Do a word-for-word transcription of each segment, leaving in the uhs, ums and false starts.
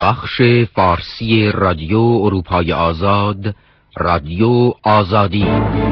بخش فارسی رادیو اروپای آزاد، رادیو آزادی.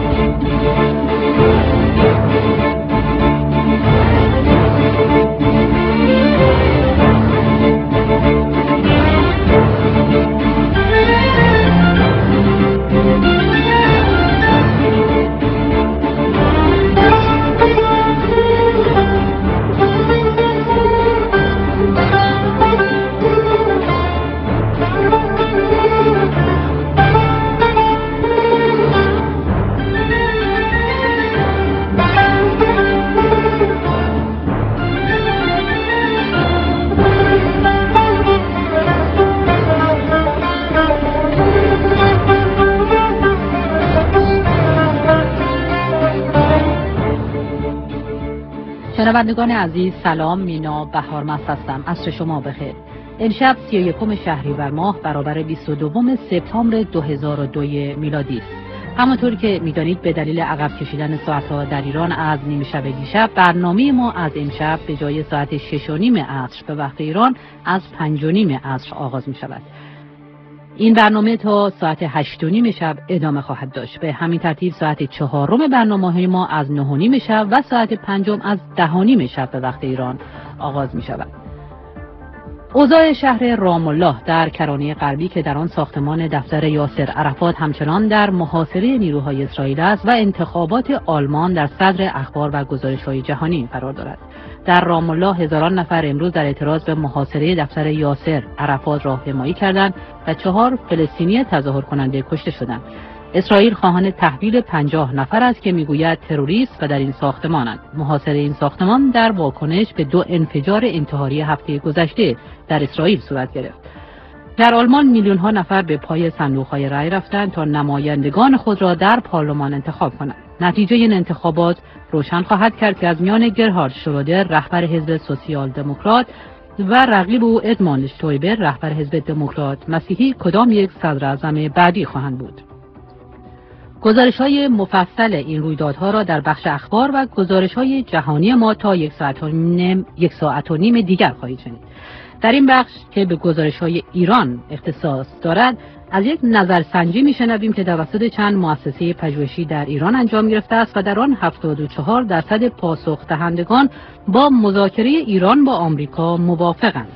شنوندگان عزیز، سلام. مینا بهارمست هستم. عصر شما بخیر. امشب سی و یکم شهریور ماه برابر بیست و دوم سپتامبر دو هزار و دو میلادی است. همانطور که میدانید به دلیل عقب کشیدن ساعت‌ها در ایران از نیمه شب دیشب، برنامه ما از امشب به جای ساعت شش و نیم عصر به وقت ایران از پنج و نیم عصر آغاز می شود. این برنامه تا ساعت هشت و نیم شب ادامه خواهد داشت. به همین ترتیب ساعت چهارم برنامه ما از نه و نیم شب و ساعت پنجم از ده و نیم شب به وقت ایران آغاز می شود. اوضاع شهر رام الله در کرانه غربی که در آن ساختمان دفتر یاسر عرفات همچنان در محاصره نیروهای اسرائیل است و انتخابات آلمان در صدر اخبار و گزارش‌های جهانی قرار دارد. در رام الله هزاران نفر امروز در اعتراض به محاصره دفتر یاسر عرفات راهپیمایی کردند و چهار فلسطینی تظاهر کننده کشته شدند. اسرائیل خواهان تحویل پنجاه نفر است که میگوید تروریست و در این ساختمانند. محاصره این ساختمان در واکنش به دو انفجار انتحاری هفته گذشته در اسرائیل صورت گرفت. در آلمان میلیون ها نفر به پای صندوق های رای رفتند تا نمایندگان خود را در پارلمان انتخاب کنند. نتیجه این انتخابات روشن خواهد کرد که از میان گرهارد شرودر رهبر حزب سوسیال دموکرات و رقیب او ادموند شتویبر رهبر حزب دموکرات مسیحی کدام یک صدر اعظم بعدی خواهند بود. گزارش‌های مفصل این رویدادها را در بخش اخبار و گزارش‌های جهانی ما تا یک ساعت و نیم یک ساعت و نیم دیگر خواهید شنید. در این بخش که به گزارش‌های ایران اختصاص دارد، از یک نظرسنجی می‌شنویم که توسط چند مؤسسه پژوهشی در ایران انجام گرفته است و در آن هفتاد و چهار درصد پاسخ دهندگان با مذاکره ایران با آمریکا موافقند.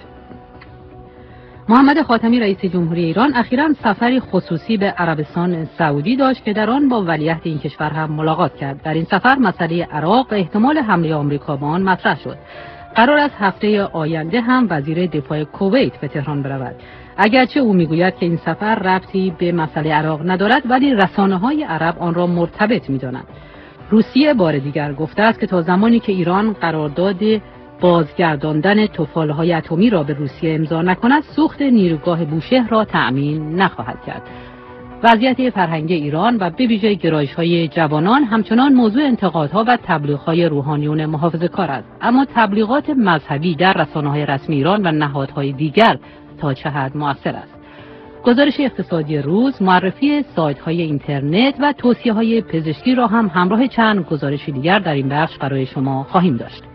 محمد خاتمی رئیس جمهوری ایران اخیراً سفری خصوصی به عربستان سعودی داشت که در آن با ولیعهد این کشور هم ملاقات کرد. در این سفر مسئله عراق و احتمال حمله آمریکا به آن مطرح شد. قرار است هفته آینده هم وزیر دفاع کویت به تهران برود. اگرچه او میگوید که این سفر ربطی به مسئله عراق ندارد، ولی رسانه‌های عرب آن را مرتبط می‌دانند. روسیه بار دیگر گفته است که تا زمانی که ایران قرارداد بازگرداندن تفاله‌های اتمی را به روسیه امضا نکند، سوخت نیروگاه بوشهر را تأمین نخواهد کرد. وضعیت فرهنگی ایران و به ویژه گرایش‌های جوانان همچنان موضوع انتقادها و تبلیغ‌های روحانیون محافظه‌کار است. اما تبلیغات مذهبی در رسانه‌های رسمی ایران و نهادهای دیگر تا چه حد مؤثر است؟ گزارش اقتصادی روز، معرفی سایت‌های اینترنت و توصیه‌های پزشکی را هم همراه چند گزارش دیگر در این بخش برای شما خواهیم داشت.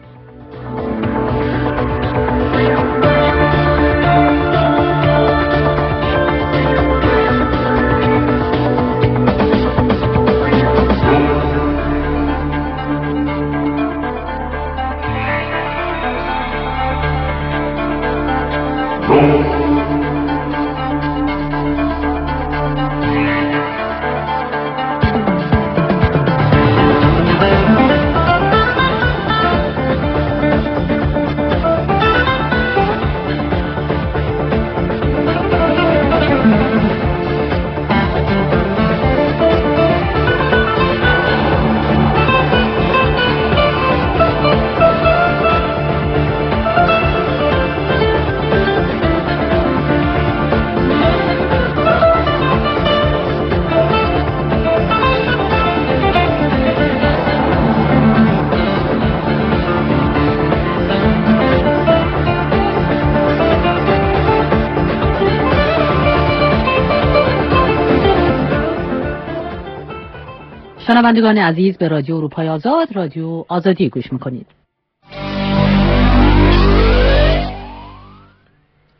شنوندگان عزیز، به رادیو اروپای آزاد، رادیو آزادی گوش میکنید.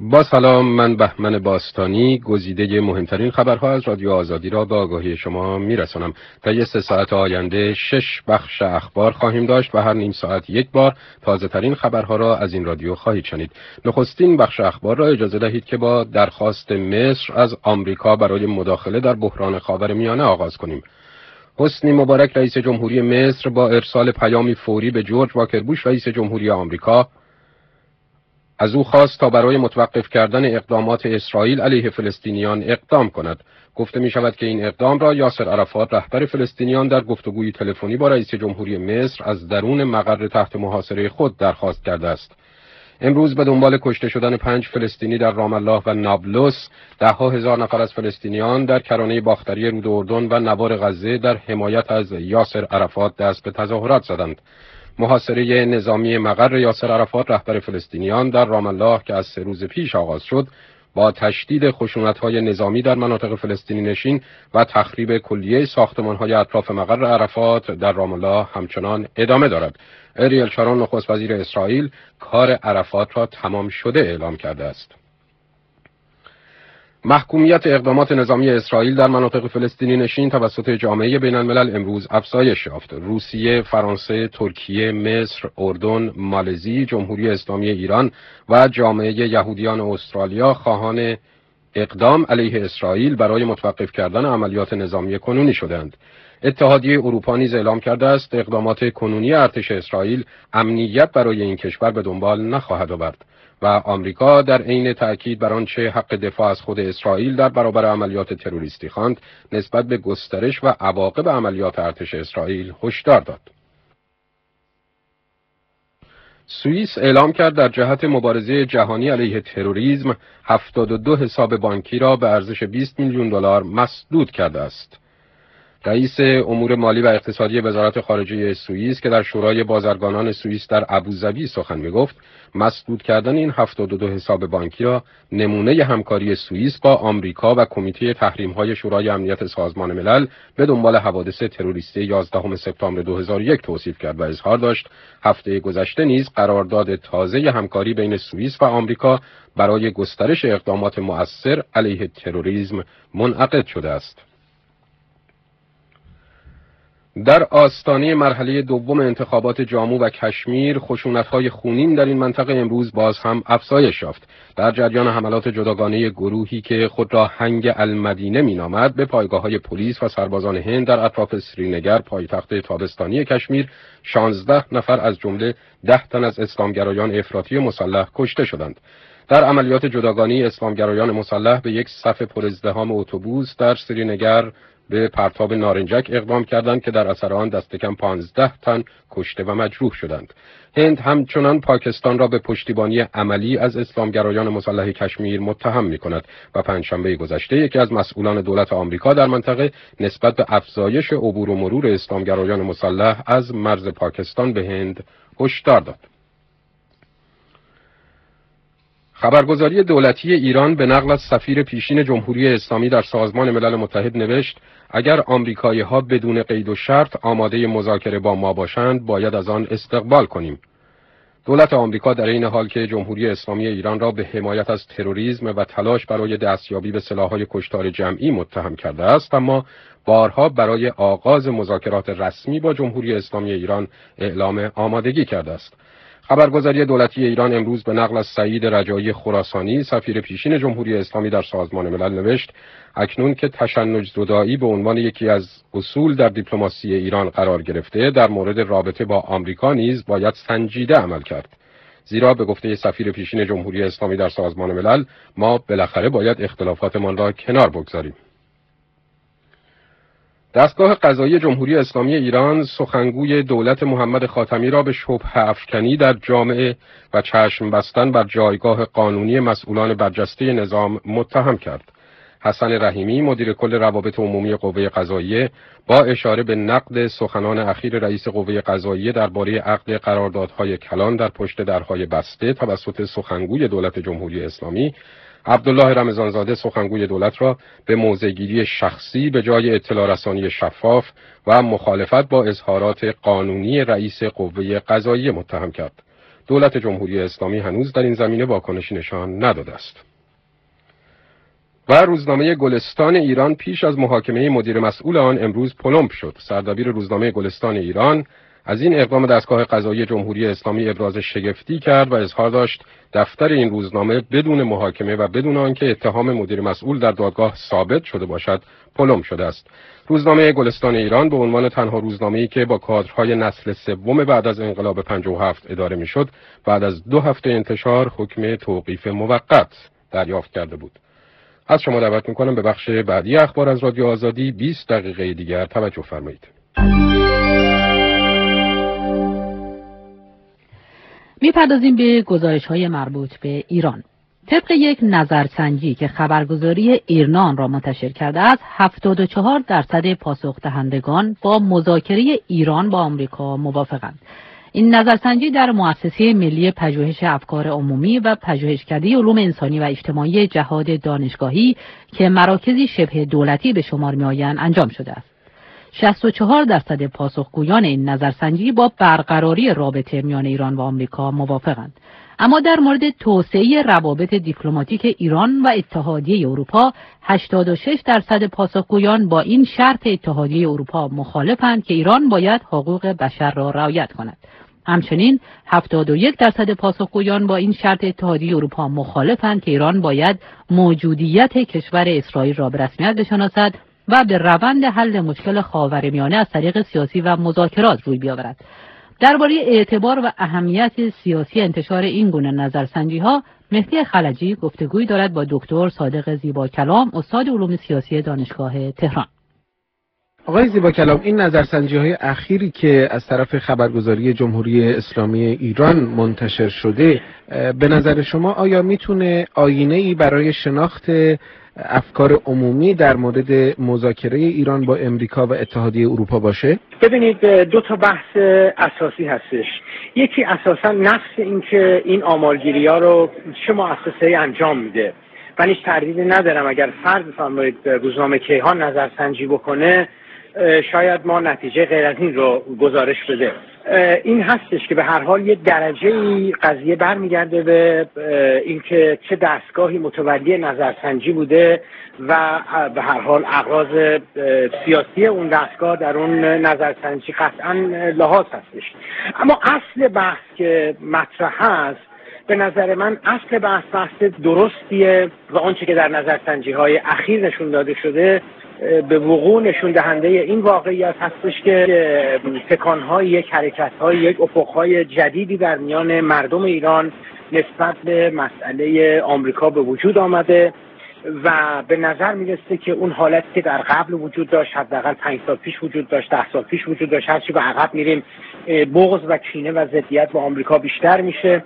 با سلام، من بهمن باستانی گزیده مهمترین خبرها از رادیو آزادی را به آگاهی شما میرسانم. طی سه ساعت آینده شش بخش اخبار خواهیم داشت و هر نیم ساعت یک بار تازه ترین خبرها را از این رادیو خواهید شنید. نخستین بخش اخبار را اجازه دهید که با درخواست مصر از آمریکا برای مداخله در بحران خاورمیانه آغاز کنیم. حسنی مبارک رئیس جمهوری مصر با ارسال پیامی فوری به جورج واکر بوش رئیس جمهوری آمریکا از او خواست تا برای متوقف کردن اقدامات اسرائیل علیه فلسطینیان اقدام کند. گفته می شود که این اقدام را یاسر عرفات رهبر فلسطینیان در گفتگوی تلفنی با رئیس جمهوری مصر از درون مقر تحت محاصره خود درخواست کرده است. امروز به دنبال کشته شدن پنج فلسطینی در رام الله و نابلس، ده ها هزار نفر از فلسطینیان در کرانه باختری رود اردن و نوار غزه در حمایت از یاسر عرفات دست به تظاهرات زدند. محاصره نظامی مقر یاسر عرفات رهبر فلسطینیان در رام الله که از سه روز پیش آغاز شد، با تشدید خشونت‌های نظامی در مناطق فلسطینی نشین و تخریب کلیه ساختمان‌های اطراف مقر عرفات در رام الله همچنان ادامه دارد. اریل شارون نخست وزیر اسرائیل کار عرفات را تمام شده اعلام کرده است. محکومیت اقدامات نظامی اسرائیل در مناطق فلسطینی نشین توسط جامعه بین الملل امروز افزایش یافت. روسیه، فرانسه، ترکیه، مصر، اردن، مالزی، جمهوری اسلامی ایران و جامعه یهودیان استرالیا خواهان اقدام علیه اسرائیل برای متوقف کردن عملیات نظامی کنونی شدند. اتحادیه اروپا نیز اعلام کرده است اقدامات کنونی ارتش اسرائیل امنیت برای این کشور به دنبال نخواهد آورد و آمریکا در عین تأکید بر آنچه حق دفاع از خود اسرائیل در برابر عملیات تروریستی خواند نسبت به گسترش و عواقب عملیات ارتش اسرائیل هشدار داد. سوئیس اعلام کرد در جهت مبارزه جهانی علیه تروریسم هفتاد و دو حساب بانکی را به ارزش بیست میلیون دلار مسدود کرده است. رئیس امور مالی و اقتصادی وزارت خارجه سوئیس که در شورای بازرگانان سوئیس در ابوظبی سخن می‌گفت، مسدود کردن این هفتاد و دو حساب بانکی را نمونه همکاری سوئیس با آمریکا و کمیته تحریم‌های شورای امنیت سازمان ملل به دنبال حوادث تروریستی یازدهم سپتامبر دو هزار و یک توصیف کرد و اظهار داشت هفته گذشته نیز قرارداد تازه همکاری بین سوئیس و آمریکا برای گسترش اقدامات مؤثر علیه تروریسم منعقد شده است. در آستانه مرحله دوم انتخابات جامو و کشمیر، خشونت‌های خونین در این منطقه امروز باز هم افزایش یافت. در جریان حملات جداگانه گروهی که خود را هنگ المدینه مینامد به پایگاه‌های پلیس و سربازان هند در اطراف سرینگر، پایتخت تابستانی کشمیر، شانزده نفر از جمله ده تن از اسلامگرایان افراطی مسلح کشته شدند. در عملیات جداگانه اسلامگرایان مسلح به یک صف پرازدحام اتوبوس در سرینگر به پرتاب نارنجک اقدام کردند که در اثر آن دست کم پانزده تن کشته و مجروح شدند. هند همچنان پاکستان را به پشتیبانی عملی از اسلامگرایان مسلح کشمیر متهم می‌کند و پنجشنبه گذشته یکی از مسئولان دولت آمریکا در منطقه نسبت به افزایش عبور و مرور اسلامگرایان مسلح از مرز پاکستان به هند هشدار داد. خبرگزاری دولتی ایران به نقل از سفیر پیشین جمهوری اسلامی در سازمان ملل متحد نوشت اگر آمریکایی‌ها بدون قید و شرط آماده مذاکره با ما باشند باید از آن استقبال کنیم. دولت آمریکا در این حال که جمهوری اسلامی ایران را به حمایت از تروریسم و تلاش برای دستیابی به سلاح‌های کشتار جمعی متهم کرده است، اما بارها برای آغاز مذاکرات رسمی با جمهوری اسلامی ایران اعلام آمادگی کرده است. خبرگزاری دولتی ایران امروز به نقل از سعید رجایی خراسانی سفیر پیشین جمهوری اسلامی در سازمان ملل نوشت اکنون که تشنج زدایی به عنوان یکی از اصول در دیپلماسی ایران قرار گرفته، در مورد رابطه با آمریکا نیز باید سنجیده عمل کرد. زیرا به گفته سفیر پیشین جمهوری اسلامی در سازمان ملل ما بالاخره باید اختلافاتمان را کنار بگذاریم. دستگاه قضایی جمهوری اسلامی ایران سخنگوی دولت محمد خاتمی را به شبهه افکنی در جامعه و چشم بستن بر جایگاه قانونی مسئولان برجسته نظام متهم کرد. حسن رحیمی مدیر کل روابط عمومی قوه قضاییه با اشاره به نقد سخنان اخیر رئیس قوه قضاییه درباره عقد قراردادهای کلان در پشت درهای بسته توسط سخنگوی دولت جمهوری اسلامی، عبدالله رمضانزاده سخنگوی دولت را به موضع‌گیری شخصی به جای اطلاع رسانی شفاف و مخالفت با اظهارات قانونی رئیس قوه قضاییه متهم کرد. دولت جمهوری اسلامی هنوز در این زمینه واکنشی نشان نداده است. و روزنامه گلستان ایران پیش از محاکمه مدیر مسئول آن امروز پلمپ شد. سردبیر روزنامه گلستان ایران از این اقدام دستگاه قضایی جمهوری اسلامی ابراز شگفتی کرد و اظهار داشت دفتر این روزنامه بدون محاکمه و بدون آنکه اتهام مدیر مسئول در دادگاه ثابت شده باشد پلمپ شده است. روزنامه گلستان ایران به عنوان تنها روزنامه‌ای که با کادرهای نسل سوم بعد از انقلاب پنجاه و هفت اداره میشد، بعد از دو هفته انتشار حکم توقیف موقت دریافت کرده بود. از شما دعوت می‌کنم به بخش بعدی اخبار از رادیو آزادی بیست دقیقه دیگر توجه فرمایید. می‌پردازیم به گزارش‌های مربوط به ایران. طبق یک نظرسنجی که خبرگزاری ایرنا را منتشر کرده است، هفتاد و چهار درصد پاسخ دهندگان با مذاکره ایران با آمریکا موافقند. این نظرسنجی در مؤسسه ملی پژوهش افکار عمومی و پژوهشکده علوم انسانی و اجتماعی جهاد دانشگاهی که مراکزی شبه دولتی به شمار می‌آیند انجام شده است. شصت و چهار درصد پاسخگویان این نظرسنجی با برقراری رابطه میان ایران و آمریکا موافقند. اما در مورد توسعه روابط دیپلماتیک ایران و اتحادیه اروپا، هشتاد و شش درصد پاسخگویان با این شرط اتحادیه اروپا مخالفند که ایران باید حقوق بشر را رعایت کند. همچنین هفتاد و یک درصد پاسخگویان با این شرط اتحادیه اروپا مخالفند که ایران باید موجودیت کشور اسرائیل را به رسمیت بشناسد و به روند حل مشکل خاورمیانه از طریق سیاسی و مذاکرات روی بیاورد. درباره اعتبار و اهمیت سیاسی انتشار این گونه نظرسنجی‌ها، مهدی خلجی گفتگویی دارد با دکتر صادق زیباکلام، استاد علوم سیاسی دانشگاه تهران. آقای زیباکلام، این نظرسنجی‌های اخیری که از طرف خبرگزاری جمهوری اسلامی ایران منتشر شده، به نظر شما آیا میتونه آینه‌ای برای شناخت افکار عمومی در مورد مذاکره ایران با امریکا و اتحادیه اروپا باشه؟ ببینید، دو تا بحث اساسی هستش. یکی اساسا نفس این که این آمارگیری‌ها رو چه مؤسسه‌ای انجام میده. من هیچ تردیدی ندارم اگر فرض بفرمایید روزنامه کیهان نظرسنجی بکنه، شاید ما نتیجه غیر از این رو گزارش بده. این هستش که به هر حال یه درجه‌ای قضیه برمیگرده به اینکه چه دستگاهی متولی نظرسنجی بوده و به هر حال اغراض سیاسی اون دستگاه در اون نظرسنجی قطعاً لحاظ هستش. اما اصل بحث که مطرح هست، به نظر من اصل بحث بحث درستیه و آنچه که در نظرسنجی‌های اخیر نشون داده شده به وقوع نشون دهنده این واقعیت هستش که تکان‌های یک حرکت‌های یک افق‌های جدیدی در میان مردم ایران نسبت به مسئله آمریکا به وجود آمده و به نظر میرسه که اون حالتی که در قبل وجود داشت، حداقل پنج سال پیش وجود داشت، ده سال پیش وجود داشت، هرچی به عقب میریم بغض و کینه و ضدیت با آمریکا بیشتر میشه.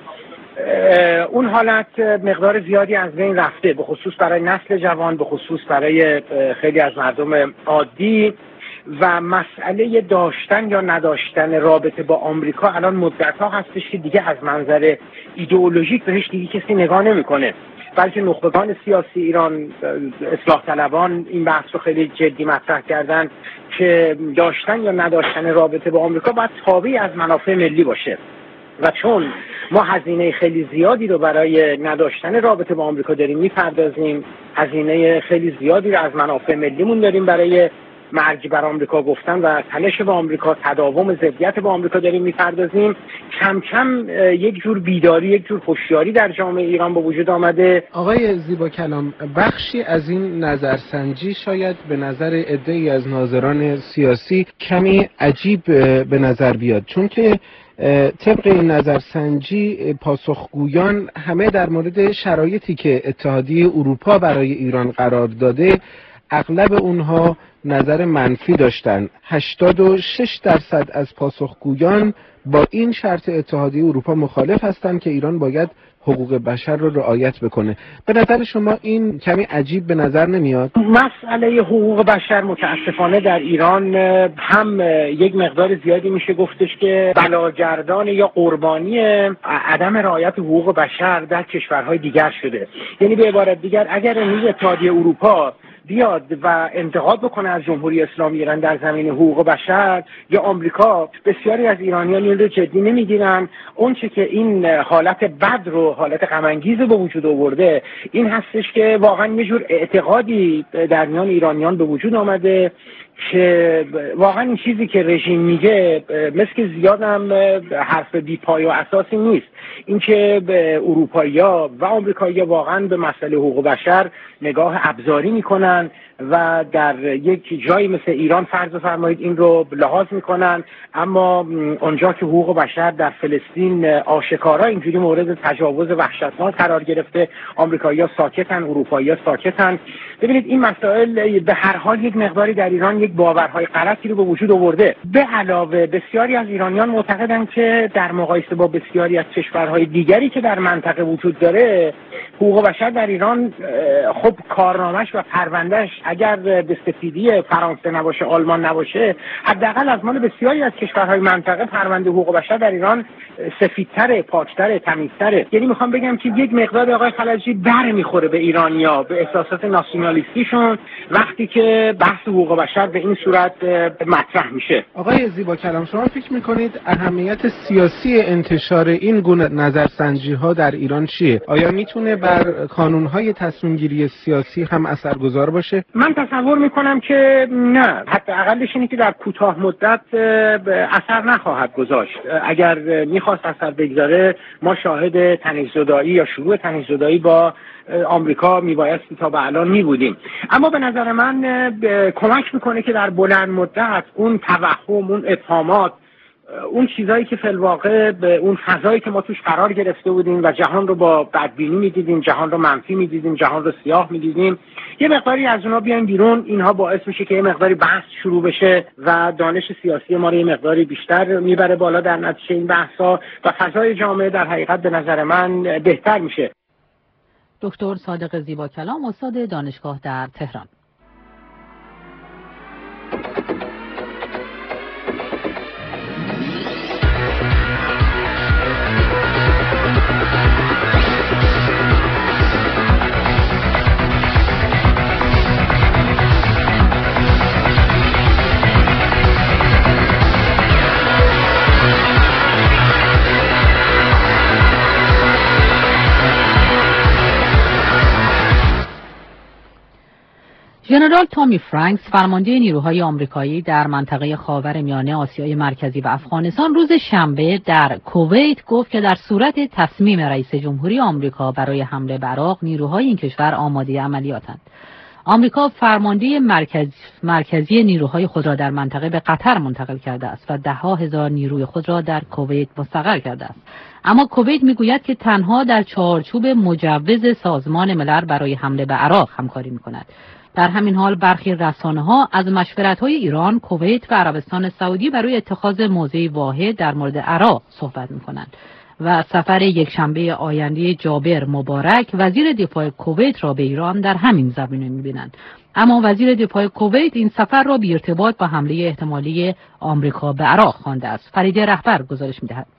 اون حالت مقدار زیادی از بین رفته، به خصوص برای نسل جوان، به خصوص برای خیلی از مردم عادی، و مسئله داشتن یا نداشتن رابطه با آمریکا الان مدت‌ها هستش که دیگه از منظر ایدئولوژیک بهش دیگه کسی نگاه نمی‌کنه، بلکه نخبگان سیاسی ایران، اصلاح طلبان این بحث رو خیلی جدی مطرح کردن که داشتن یا نداشتن رابطه با آمریکا باید تابعی از منافع ملی باشه و چون ما هزینه خیلی زیادی رو برای نداشتن رابطه با آمریکا داریم میپردازیم، هزینه خیلی زیادی رو از منافع ملیمون داریم برای مرگ بر آمریکا گفتن و تنش با آمریکا، تداوم ضدیت با آمریکا داریم میپردازیم، کم کم یک جور بیداری، یک جور هوشیاری در جامعه ایران به وجود آمده. آقای زیباکلام، بخشی از این نظرسنجی شاید به نظر عده‌ای از ناظران سیاسی کمی عجیب به نظر بیاد، چون که طبق این نظرسنجی پاسخگویان همه در مورد شرایطی که اتحادیه اروپا برای ایران قرار داده اغلب اونها نظر منفی داشتن. هشتاد و شش درصد از پاسخگویان با این شرط اتحادیه اروپا مخالف هستند که ایران باید حقوق بشر رو رعایت بکنه. به نظر شما این کمی عجیب به نظر نمیاد؟ مسئله حقوق بشر متاسفانه در ایران هم یک مقدار زیادی میشه گفتش که بلاگردان یا قربانی عدم رعایت حقوق بشر در کشورهای دیگر شده. یعنی به عبارت دیگر اگر امروز اتحادیه اروپا بیاد و انتقاد بکنه از جمهوری اسلامی ایران در زمین حقوق بشر یا آمریکا، بسیاری از ایرانیان این رو جدی نمیگیرن. اون چه که این حالت بد رو، حالت غم انگیز به وجود آورده این هستش که واقعا یه جور اعتقادی در میان ایرانیان به وجود آمده که واقعا این چیزی که رژیم میگه مثل که زیاد هم حرف بی پای و اساسی نیست. اینکه به اروپایی‌ها و آمریکایی‌ها واقعا به مسئله حقوق بشر نگاه ابزاری میکنن و در یک جایی مثل ایران فرض فرمایید این رو لحاظ میکنن، اما اونجا که حقوق بشر در فلسطین آشکارا اینجوری مورد تجاوز وحشتناک قرار گرفته، آمریکایی‌ها ساکتن، اروپایی‌ها ساکتن. ببینید این مسائل به هر حال یک مقداری در ایران یک باورهای غلطی رو به وجود آورده. به علاوه بسیاری از ایرانیان معتقدند که در مقایسه با بسیاری از کشورهای دیگری که در منطقه وجود داره، حقوق بشر در ایران خب کارنامه‌اش و پروندهش اگر به سفیدی فرانسه نباشه، آلمان نباشه، حداقل از مال بسیاری از کشورهای منطقه پرونده حقوق بشر در ایران سفیدتره، پاکتره، تمیزتره. یعنی میخوام بگم که یک مقدار آقای خلجی بر میخوره به ایرانیا، به احساسات ناسیونالیستیشون وقتی که بحث حقوق بشر به این صورت مطرح میشه. آقای زیبا کلام، شما فکر میکنید اهمیت سیاسی انتشار این گونه نظرسنجی‌ها در ایران چیه؟ آیا میتونه بر کانون‌های تصمیم گیری سیاسی هم اثرگذار باشه؟ من تصور میکنم که نه، حتی اقلش اینه که در کوتاه مدت اثر نخواهد گذاشت. اگر میخواست اثر بگذاره ما شاهد تنش‌زدایی یا شروع تنش‌زدایی با آمریکا میبایستی تا به الان میبودیم. اما به نظر من کمک میکنه که در بلند مدت اون توهم، اون اتهامات، اون چیزایی که فی الواقع به اون فضایی که ما توش قرار گرفته بودیم و جهان رو با بدبینی میدیدیم، جهان رو منفی میدیدیم، جهان رو سیاه میدیدیم، یه مقداری از اونها بیایم بیرون. اینها باعث میشه که یه مقداری بحث شروع بشه و دانش سیاسی ما رو یه مقداری بیشتر میبره بالا در نتیجه این بحثا و فضای جامعه در حقیقت به نظر من بهتر میشه. دکتر صادق زیبا کلام، استاد دانشگاه در تهران. ژنرال تامی فرانکس، فرمانده نیروهای آمریکایی در منطقه خاورمیانه، آسیای مرکزی و افغانستان، روز شنبه در کویت گفت که در صورت تصمیم رئیس جمهوری آمریکا برای حمله به عراق، نیروهای این کشور آماده عملیاتند. آمریکا فرمانده مرکز مرکزی نیروهای خود را در منطقه به قطر منتقل کرده است و ده ها هزار نیروی خود را در کویت مستقر کرده است. اما کویت میگوید که تنها در چارچوب مجوز سازمان ملل برای حمله به عراق همکاری میکند. در همین حال برخی رسانه‌ها از مشورت‌های ایران، کویت و عربستان سعودی برای اتخاذ موضعی واحد در مورد عراق صحبت می‌کنند و سفر یکشنبه آینده جابر مبارک، وزیر دفاع کویت، را به ایران در همین زمینه می‌بینند. اما وزیر دفاع کویت این سفر را بی ارتباط با حمله احتمالی آمریکا به عراق خوانده است. فریده رهبر گزارش می‌دهد.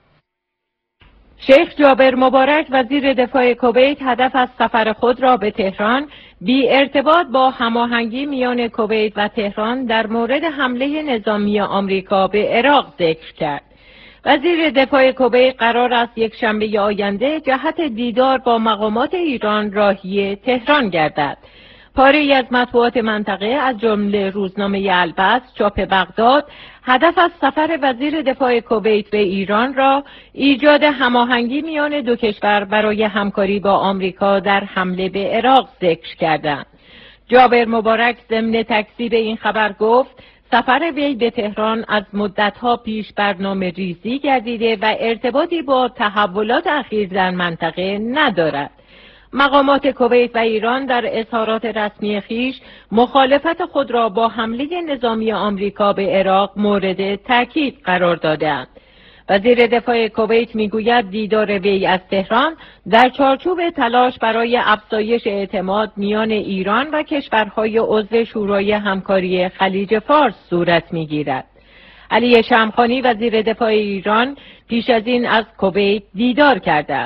شیخ جابر مبارک، وزیر دفاع کویت، هدف از سفر خود را به تهران بی ارتباط با هماهنگی میان کویت و تهران در مورد حمله نظامی آمریکا به عراق ذکر کرد. وزیر دفاع کویت قرار است یک شنبه آینده جهت دیدار با مقامات ایران راهی تهران گردد. پاره‌ای از مطبوعات منطقه از جمله روزنامه البست چاپ بغداد، هدف از سفر وزیر دفاع کویت به ایران را ایجاد هماهنگی میان دو کشور برای همکاری با آمریکا در حمله به عراق ذکر کردند. جابر مبارک ضمن تکذیب این خبر گفت سفر وی به تهران از مدت‌ها پیش برنامه ریزی گردیده و ارتباطی با تحولات اخیر در منطقه ندارد. مقامات کویت و ایران در اظهارات رسمی خیش مخالفت خود را با حمله نظامی آمریکا به عراق مورد تاکید قرار دادند. وزیر دفاع کویت میگوید دیدار وی از تهران در چارچوب تلاش برای افزایش اعتماد میان ایران و کشورهای عضو شورای همکاری خلیج فارس صورت میگیرد. علی شمخانی، وزیر دفاع ایران، پیش از این از کویت دیدار کرده است.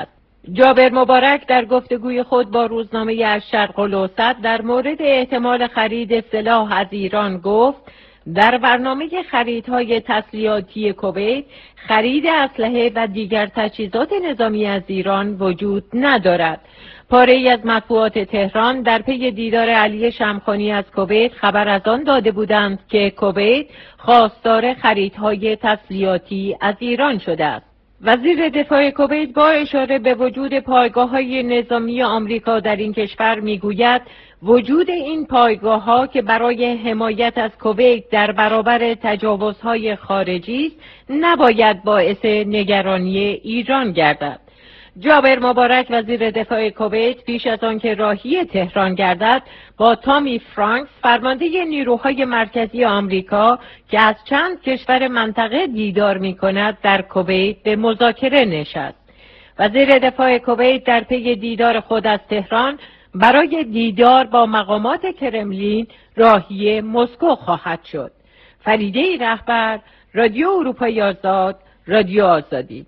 جابر مبارک در گفتگوی خود با روزنامه الشرق الاوسط در مورد احتمال خرید سلاح از ایران گفت در برنامه خریدهای تسلیحاتی کویت خرید اسلحه و دیگر تجهیزات نظامی از ایران وجود ندارد. پاره‌ای از مطبوعات تهران در پی دیدار علی شمخانی از کویت خبر از آن داده بودند که کویت خواستار خریدهای تسلیحاتی از ایران شده است. وزیر دفاع کویت با اشاره به وجود پایگاه‌های نظامی آمریکا در این کشور میگوید وجود این پایگاه‌ها که برای حمایت از کویت در برابر تجاوزهای خارجی است نباید باعث نگرانی ایران گردد. جابر مبارک وزیر دفاع کویت پیش از آن که راهی تهران گردد با تامی فرانکس فرمانده نیروهای مرکزی آمریکا که از چند کشور منطقه دیدار می‌کند در کویت به مذاکره نشست. وزیر دفاع کویت در پی دیدار خود از تهران برای دیدار با مقامات کرملین راهی مسکو خواهد شد. فریده رهبر، رادیو اروپای آزاد، رادیو آزادی.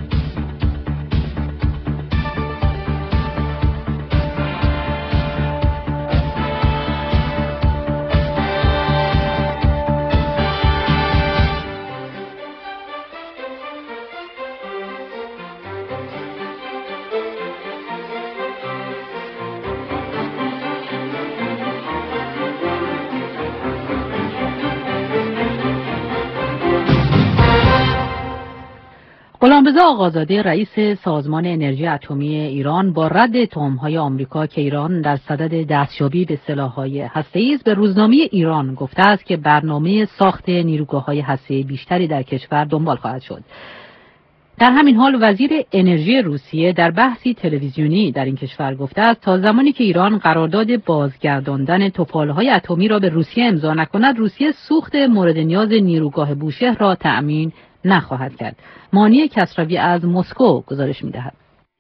غلامرضا آقازاده رئیس سازمان انرژی اتمی ایران با رد تهم‌های آمریکا که ایران در صدد دستیابی به سلاح‌های هسته‌ای است به روزنامه ایران گفته است که برنامه ساخت نیروگاه‌های هسته‌ای بیشتری در کشور دنبال خواهد شد. در همین حال وزیر انرژی روسیه در بحثی تلویزیونی در این کشور گفته است تا زمانی که ایران قرارداد بازگرداندن توپال‌های اتمی را به روسیه امضا نکند روسیه سوخت مورد نیاز نیروگاه بوشهر را تأمین نخواهد کرد. مانی کسروی از مسکو گزارش می‌دهد.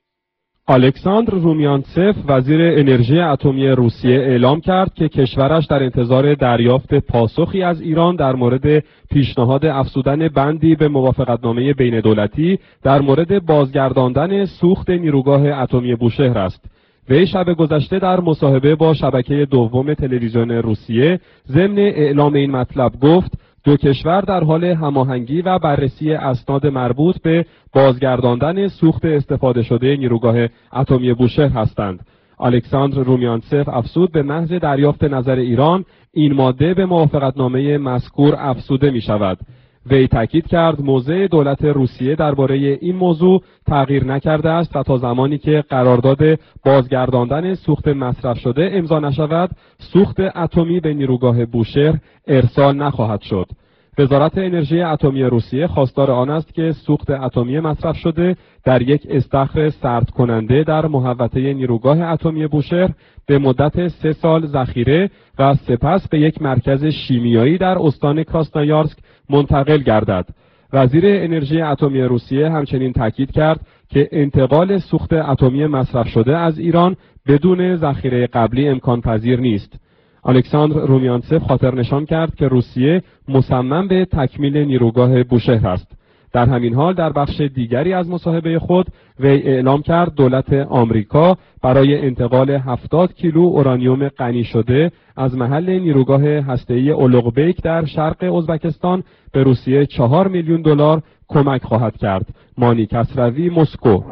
الکساندر رومیانتسف وزیر انرژی اتمی روسیه اعلام کرد که کشورش در انتظار دریافت پاسخی از ایران در مورد پیشنهاد افزودن بندی به موافقتنامه بین دولتی در مورد بازگرداندن سوخت نیروگاه اتمی بوشهر است. وی شب گذشته در مصاحبه با شبکه دوم تلویزیون روسیه ضمن اعلام این مطلب گفت دو کشور در حال هماهنگی و بررسی اسناد مربوط به بازگرداندن سوخت استفاده شده نیروگاه اتمی بوشهر هستند. الکساندر رومیانتسف افزود به محض دریافت نظر ایران این ماده به موافقتنامه مذکور افزوده می شود. وی تاکید کرد موضع دولت روسیه درباره این موضوع تغییر نکرده است و تا زمانی که قرارداد بازگرداندن سوخت مصرف شده امضا نشود سوخت اتمی به نیروگاه بوشهر ارسال نخواهد شد. وزارت انرژی اتمی روسیه خواستار آن است که سوخت اتمی مصرف شده در یک استخر سرد کننده در محوطه نیروگاه اتمی بوشهر به مدت سه سال ذخیره و سپس به یک مرکز شیمیایی در استان کراسنویارسک منتقل گردد. وزیر انرژی اتمی روسیه همچنین تاکید کرد که انتقال سوخت اتمی مصرف شده از ایران بدون ذخیره قبلی امکان پذیر نیست. الکساندر رومیانتسف خاطر نشان کرد که روسیه مصمم به تکمیل نیروگاه بوشهر است. در همین حال در بخش دیگری از مصاحبه خود وی اعلام کرد دولت آمریکا برای انتقال هفتاد کیلو اورانیوم غنی شده از محل نیروگاه هسته‌ای اولوغبیک در شرق ازبکستان به روسیه چهار میلیون دلار کمک خواهد کرد. مانی کسروی، مسکو.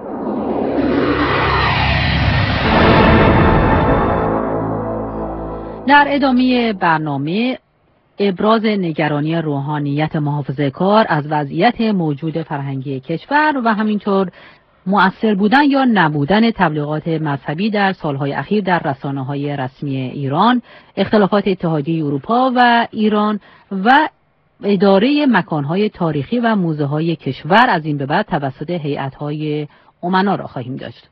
در ادامه برنامه ابراز نگرانی روحانیت محافظه‌کار از وضعیت موجود فرهنگی کشور و همینطور مؤثر بودن یا نبودن تبلیغات مذهبی در سالهای اخیر در رسانه‌های رسمی ایران، اختلافات اتحادیه اروپا و ایران و اداره مکانهای تاریخی و موزه‌های کشور از این به بعد توسط هیئت‌های امنا را خواهیم داشت.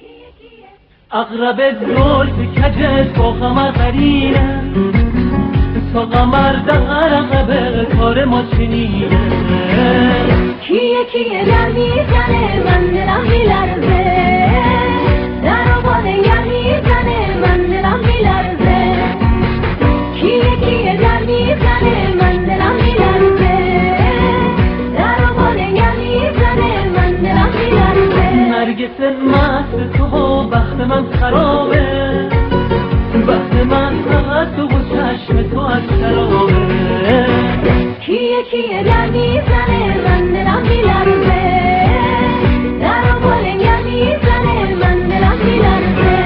اغرب زلف کجت با خمر قرینه تا قمر در قبل کار ما چنینه کیه کیه در میزنه من دلم میلرزه در آبانه گر میزنه من دلم میلرزه کیه کیه در میزنه من دلم میلرزه در آبانه گر میزنه من دلم میلرزه نرگس مست تو بخت من خرابه بخت من از تو و چشم تو از شرابه کیه کیه در میزنه من دلم میلرزه در آبانه گر میزنه من دلم میلرزه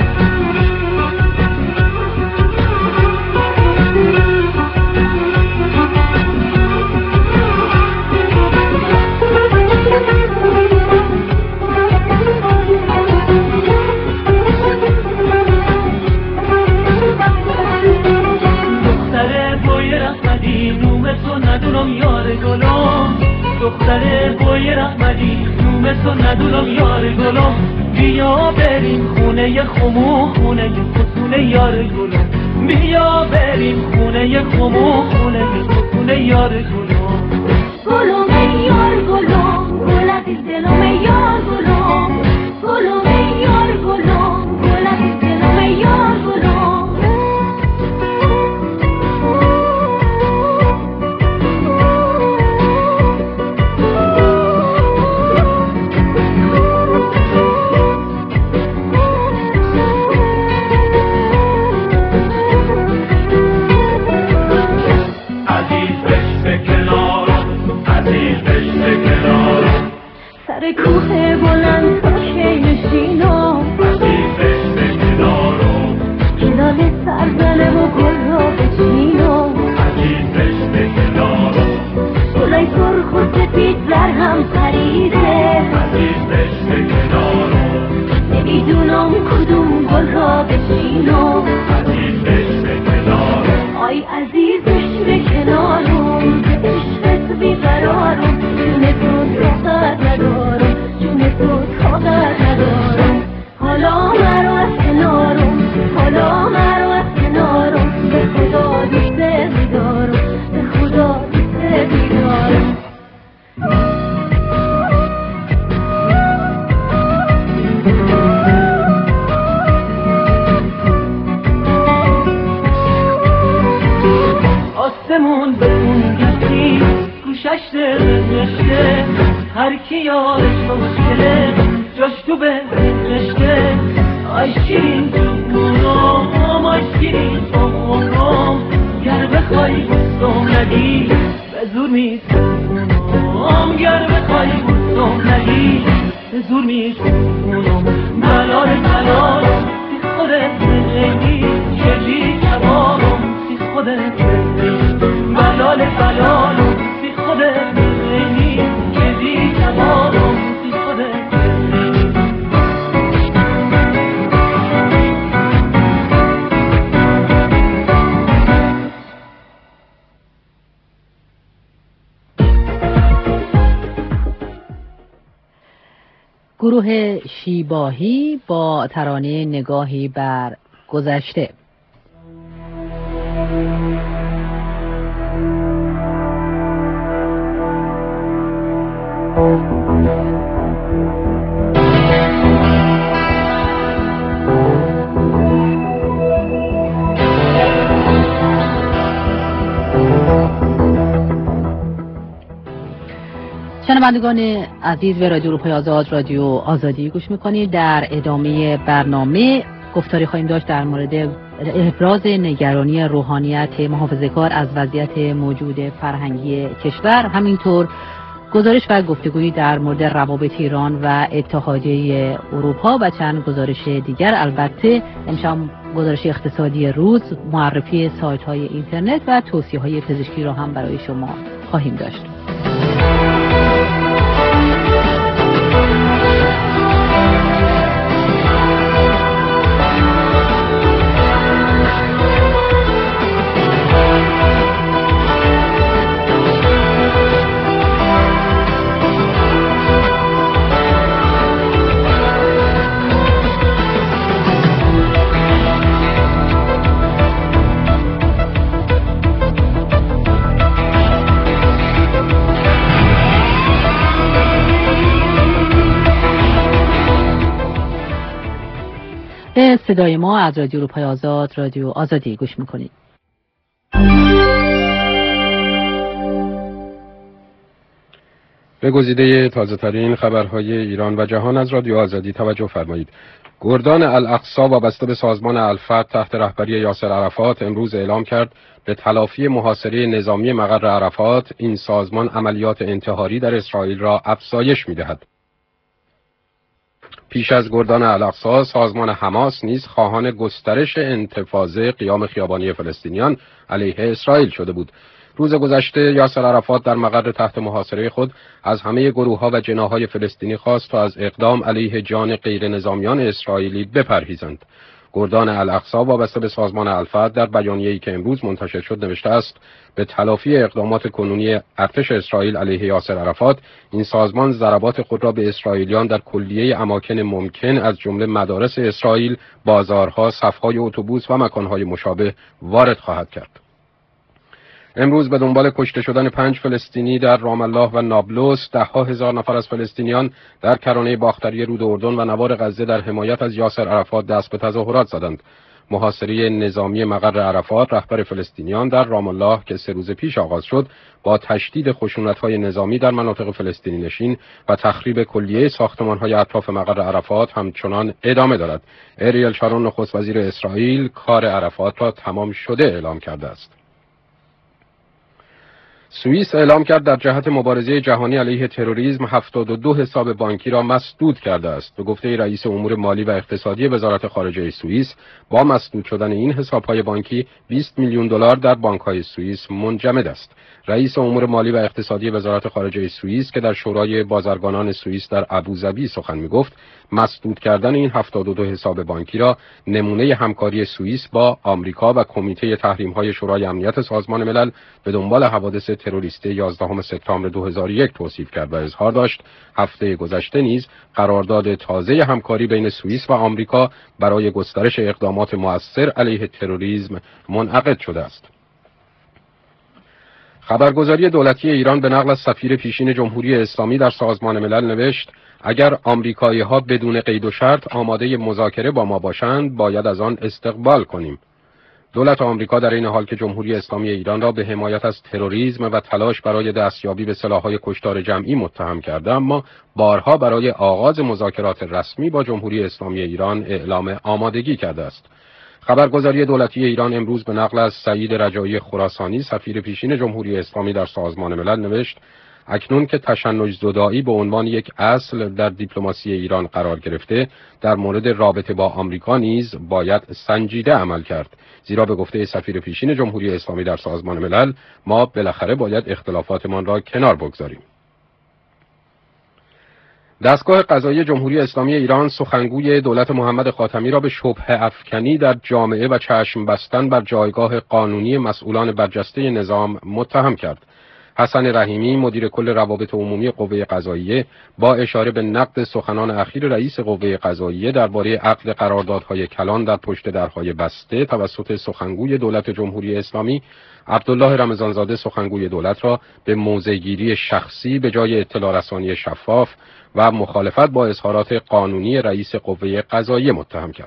ندونم یار گلم دختر بوی رحمدی نوم تو ندونم یار گلم بیا بریم خونه خمو خونه خونه یار گلم بیا بریم خونه خمو خونه خونه یار گلم گلم یار گلم گل از دلم یار گلم گلم یار گلم گل از دلم یار گلم کوه بلند تا کی نشینم عزیزش به کنارم کنار سرزنه و گل را بچینم عزیزش به کنارم گلای سرخ و سفید در هم پریده عزیزش به کنارم نمیدونم کدوم گل را بچینم عزیزش به کنارم آی عزیزش به کنارم به عشقت بیقرارم جون تو طاقت ندارم جون تو طاقت ندارم حالا مرو از کنارم حالا مرو از کنارم به خدا دوست بیدارم به خدا دوست بیدارم آسمون بتون گشتی گوشش نشته هر کی یارش مشکله جاش تو به نشته آی شیرین جونم آی شیرین جونم گر بخوای بستم ندی به زور میسونم گر بخوای بستم ندی به زور میسونم ملال ملال سی خودت نگی شدی کبابم سی خودت نگی ملال ملال سی خودت نگی شدی کبابم سی خودت گروه شیباهی با ترانه نگاهی بر گذشته. شنوندگان عزیز به رادیو اروپای آزاد، رادیو آزادی گوش میکنید. در ادامه برنامه گفتاری خواهیم داشت در مورد ابراز نگرانی روحانیت محافظه‌کار از وضعیت موجود فرهنگی کشور، همینطور گزارش و گفتگویی در مورد روابط ایران و اتحادیه اروپا و چند گزارش دیگر. البته امشب گزارش اقتصادی روز، معرفی سایت های اینترنت و توصیه های پزشکی را هم برای شما خواهیم داشت. به صدای ما از رادیو اروپای آزاد، رادیو آزادی گوش میکنید. به گزیده تازه ترین خبرهای ایران و جهان از رادیو آزادی توجه فرمایید. گردان الاقصی وابسته به سازمان الفتح تحت رهبری یاسر عرفات امروز اعلام کرد به تلافی محاصره نظامی مقر عرفات این سازمان عملیات انتحاری در اسرائیل را افزایش می‌دهد. پیش از گردان الاقصی سازمان حماس نیز خواهان گسترش انتفاضه قیام خیابانی فلسطینیان علیه اسرائیل شده بود. روز گذشته یاسر عرفات در مقر تحت محاصره خود از همه گروه‌ها و جناح‌های فلسطینی خواست تا از اقدام علیه جان غیر نظامیان اسرائیلی بپرهیزند. گردان الاقصی وابسته به سازمان الفتح در بیانیه‌ای که امروز منتشر شد نوشته است به تلافی اقدامات کنونی ارتش اسرائیل علیه یاسر عرفات این سازمان ضربات خود را به اسرائیلیان در کلیه اماکن ممکن از جمله مدارس اسرائیل، بازارها، صف‌های اتوبوس و مکان‌های مشابه وارد خواهد کرد. امروز به دنبال کشته شدن پنج فلسطینی در رام الله و نابلس، ده ها هزار نفر از فلسطینیان در کرانه باختری رود اردن و نوار غزه در حمایت از یاسر عرفات دست به تظاهرات زدند. محاصره نظامی مقر عرفات رهبر فلسطینیان در رام الله که سه روز پیش آغاز شد، با تشدید خشونت‌های نظامی در مناطق فلسطینی نشین و تخریب کلیه ساختمان‌های اطراف مقر عرفات همچنان ادامه دارد. اریل شارون نخست وزیر اسرائیل کار عرفات را تمام شده اعلام کرده است. سوئیس اعلام کرد در جهت مبارزه جهانی علیه تروریسم هفتاد و دو حساب بانکی را مسدود کرده است. به گفته رئیس امور مالی و اقتصادی وزارت خارجه سوئیس، با مسدود شدن این حساب‌های بانکی بیست میلیون دلار در بانک‌های سوئیس منجمد است. رئیس امور مالی و اقتصادی وزارت خارجه سوئیس که در شورای بازرگانان سوئیس در ابوظبی سخن می‌گفت، مسدود کردن این هفتاد و دو حساب بانکی را نمونه همکاری سوئیس با آمریکا و کمیته تحریم‌های شورای امنیت سازمان ملل به دنبال حوادث تروریستی یازدهم سپتامبر دو هزار و یک توصیف کرد و اظهار داشت هفته گذشته نیز قرارداد تازه همکاری بین سوئیس و آمریکا برای گسترش اقدامات مؤثر علیه تروریسم منعقد شده است. خبرگزاری دولتی ایران به نقل از سفیر پیشین جمهوری اسلامی در سازمان ملل نوشت اگر آمریکایی‌ها بدون قید و شرط آماده مذاکره با ما باشند باید از آن استقبال کنیم. دولت آمریکا در این حال که جمهوری اسلامی ایران را به حمایت از تروریسم و تلاش برای دستیابی به سلاح‌های کشتار جمعی متهم کرده، اما بارها برای آغاز مذاکرات رسمی با جمهوری اسلامی ایران اعلام آمادگی کرده است. خبرگزاری دولتی ایران امروز به نقل از سعید رجایی خراسانی سفیر پیشین جمهوری اسلامی در سازمان ملل نوشت اکنون که تشنج زدایی به عنوان یک اصل در دیپلماسی ایران قرار گرفته، در مورد رابطه با آمریکا نیز باید سنجیده عمل کرد، زیرا به گفته سفیر پیشین جمهوری اسلامی در سازمان ملل ما بالاخره باید اختلافاتمان را کنار بگذاریم. دستگاه قضایی جمهوری اسلامی ایران سخنگوی دولت محمد خاتمی را به شبهه افکنی در جامعه و چشم بستن بر جایگاه قانونی مسئولان برجسته نظام متهم کرد. حسن رحیمی مدیر کل روابط عمومی قوه قضاییه با اشاره به نقد سخنان اخیر رئیس قوه قضاییه درباره عقد قراردادهای کلان در پشت درهای بسته توسط سخنگوی دولت جمهوری اسلامی، عبدالله رمضانزاده سخنگوی دولت را به موضع‌گیری شخصی به جای اطلاع رسانی شفاف و مخالفت با اظهارات قانونی رئیس قوه قضاییه متهم کرد.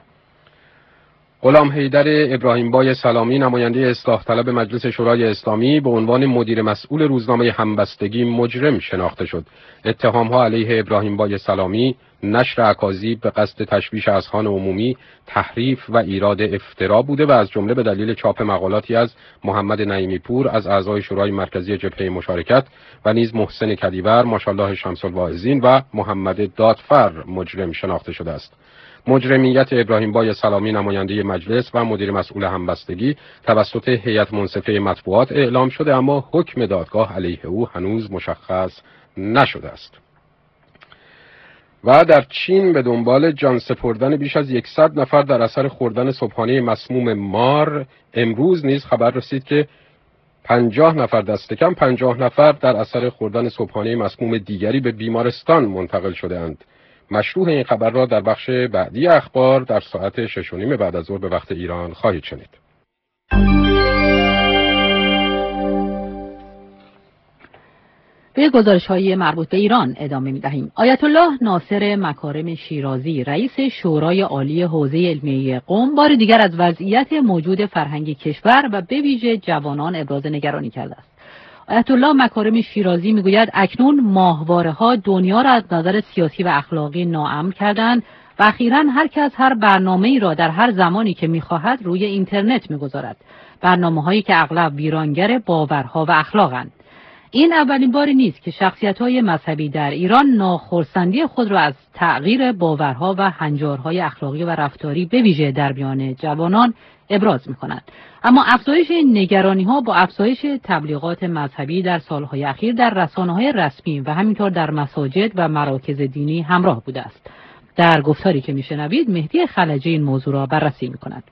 غلام حیدر ابراهیمبای سلامی نماینده اصلاح طلب مجلس شورای اسلامی به عنوان مدیر مسئول روزنامه همبستگی مجرم شناخته شد. اتهام‌ها علیه ابراهیمبای سلامی نشر اکاذیب به قصد تشویش اذهان عمومی، تحریف و ایراد افترا بوده و از جمله به دلیل چاپ مقالاتی از محمد نعیمی پور از اعضای شورای مرکزی جبهه مشارکت و نیز محسن کدیور، ماشاءالله شمس الواعظین و محمد دادفر مجرم شناخته شده است. مجرمیت ابراهیمبای سلامی نماینده مجلس و مدیر مسئول همبستگی توسط هیئت منصفه مطبوعات اعلام شده، اما حکم دادگاه علیه او هنوز مشخص نشده است. و در چین به دنبال جان سپردن بیش از صد نفر در اثر خوردن صبحانه مسموم مار، امروز نیز خبر رسید که پنجاه نفر دست کم پنجاه نفر در اثر خوردن صبحانه مسموم دیگری به بیمارستان منتقل شده اند. مشروح این خبر را در بخش بعدی اخبار در ساعت شش و نیم بعد از ظهر به وقت ایران خواهید شنید. به گزارش‌های مربوط به ایران ادامه می‌دهیم. آیت الله ناصر مکارم شیرازی رئیس شورای عالی حوزه علمیه قم بار دیگر از وضعیت موجود فرهنگی کشور و به ویژه جوانان ابراز نگرانی کرده است. آیت الله مکارم شیرازی میگوید اکنون ماهواره‌ها دنیا را از نظر سیاسی و اخلاقی ناامن کردند و اخیراً هر کس هر برنامه‌ای را در هر زمانی که می‌خواهد روی اینترنت می‌گذارد. برنامه‌هایی که اغلب ویرانگر باورها و اخلاقند. این اولین باری نیست که شخصیت‌های مذهبی در ایران ناخرسندی خود را از تغییر باورها و هنجارهای اخلاقی و رفتاری به ویژه در میان جوانان ابراز می‌کنند. اما افزایش نگرانی‌ها با افزایش تبلیغات مذهبی در سال‌های اخیر در رسانه‌های رسمی و همینطور در مساجد و مراکز دینی همراه بوده است. در گفتاری که میشنوید مهدی خلجی این موضوع را بررسی می‌کند.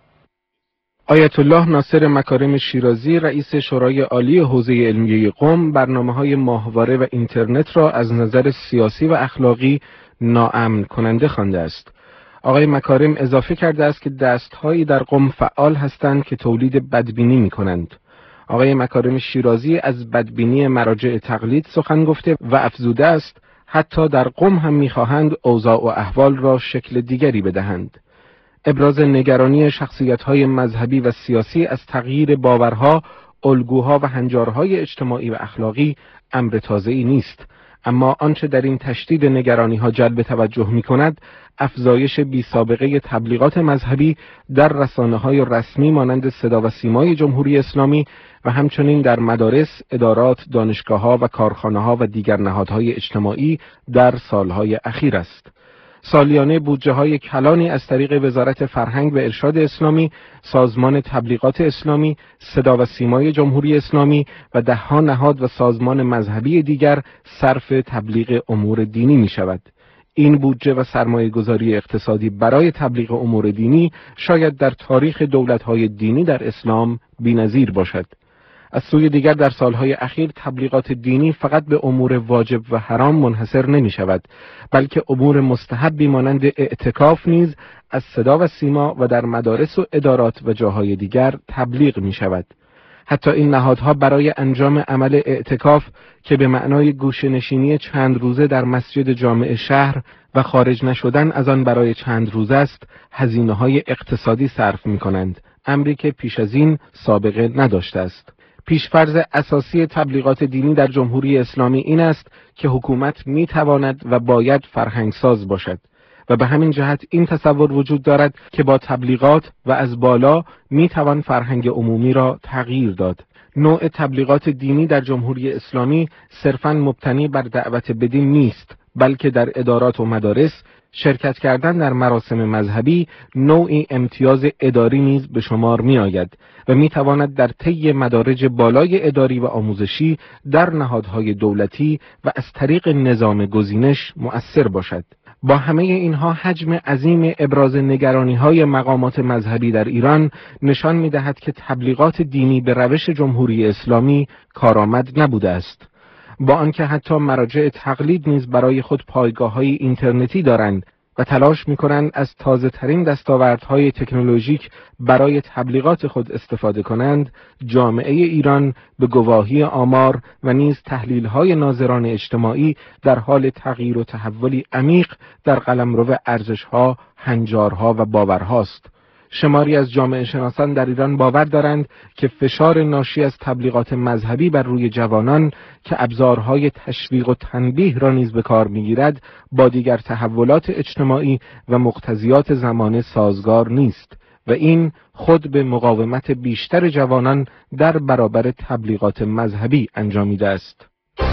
آیت الله ناصر مکارم شیرازی رئیس شورای عالی حوزه علمیه قم برنامه‌های ماهواره و اینترنت را از نظر سیاسی و اخلاقی ناامن کننده خوانده است. آقای مکارم اضافه کرده است که دست‌هایی در قم فعال هستند که تولید بدبینی می‌کنند. آقای مکارم شیرازی از بدبینی مراجع تقلید سخن گفته و افزوده است حتی در قم هم می‌خواهند اوضاع و احوال را شکل دیگری بدهند. ابراز نگرانی شخصیت‌های مذهبی و سیاسی از تغییر باورها، الگوها و هنجارهای اجتماعی و اخلاقی امر تازه‌ای نیست، اما آنچه در این تشدید نگرانی‌ها جلب توجه می‌کند، افزایش بی‌سابقه تبلیغات مذهبی در رسانه‌های رسمی مانند صدا و سیمای جمهوری اسلامی و همچنین در مدارس، ادارات، دانشگاه‌ها و کارخانه‌ها و دیگر نهادهای اجتماعی در سالهای اخیر است. سالیانه بودجه های کلانی از طریق وزارت فرهنگ و ارشاد اسلامی، سازمان تبلیغات اسلامی، صدا و سیمای جمهوری اسلامی و دهها نهاد و سازمان مذهبی دیگر صرف تبلیغ امور دینی می شود. این بودجه و سرمایه گذاری اقتصادی برای تبلیغ امور دینی شاید در تاریخ دولت های دینی در اسلام بی‌نظیر باشد. از سوی دیگر در سالهای اخیر تبلیغات دینی فقط به امور واجب و حرام منحصر نمی شود، بلکه امور مستحبی مانند اعتکاف نیز از صدا و سیما و در مدارس و ادارات و جاهای دیگر تبلیغ می شود. حتی این نهادها برای انجام عمل اعتکاف که به معنای گوشه‌نشینی چند روزه در مسجد جامع شهر و خارج نشدن از آن برای چند روزه است، هزینه‌های اقتصادی صرف می‌کنند، امری که پیش از این سابقه نداشته است. پیشفرض اساسی تبلیغات دینی در جمهوری اسلامی این است که حکومت می‌تواند و باید فرهنگساز باشد و به همین جهت این تصور وجود دارد که با تبلیغات و از بالا می‌توان فرهنگ عمومی را تغییر داد. نوع تبلیغات دینی در جمهوری اسلامی صرفاً مبتنی بر دعوت بدین نیست، بلکه در ادارات و مدارس شرکت کردن در مراسم مذهبی نوعی امتیاز اداری نیز به شمار می آید و می تواند در طی مدارج بالای اداری و آموزشی در نهادهای دولتی و از طریق نظام گزینش مؤثر باشد. با همه اینها حجم عظیم ابراز نگرانی‌های مقامات مذهبی در ایران نشان می‌دهد که تبلیغات دینی به روش جمهوری اسلامی کارآمد نبوده است. با آنکه حتی مراجع تقلید نیز برای خود پایگاه‌های اینترنتی دارند و تلاش می‌کنند از تازه‌ترین دستاوردهای تکنولوژیک برای تبلیغات خود استفاده کنند، جامعه ایران به گواهی آمار و نیز تحلیل‌های ناظران اجتماعی در حال تغییر و تحولی عمیق در قلمرو ارزش‌ها، هنجارها و باورهاست. شماری از جامعه شناسان در ایران باور دارند که فشار ناشی از تبلیغات مذهبی بر روی جوانان که ابزارهای تشویق و تنبیه را نیز به کار می‌گیرد با دیگر تحولات اجتماعی و مقتضیات زمانه سازگار نیست و این خود به مقاومت بیشتر جوانان در برابر تبلیغات مذهبی انجامیده است.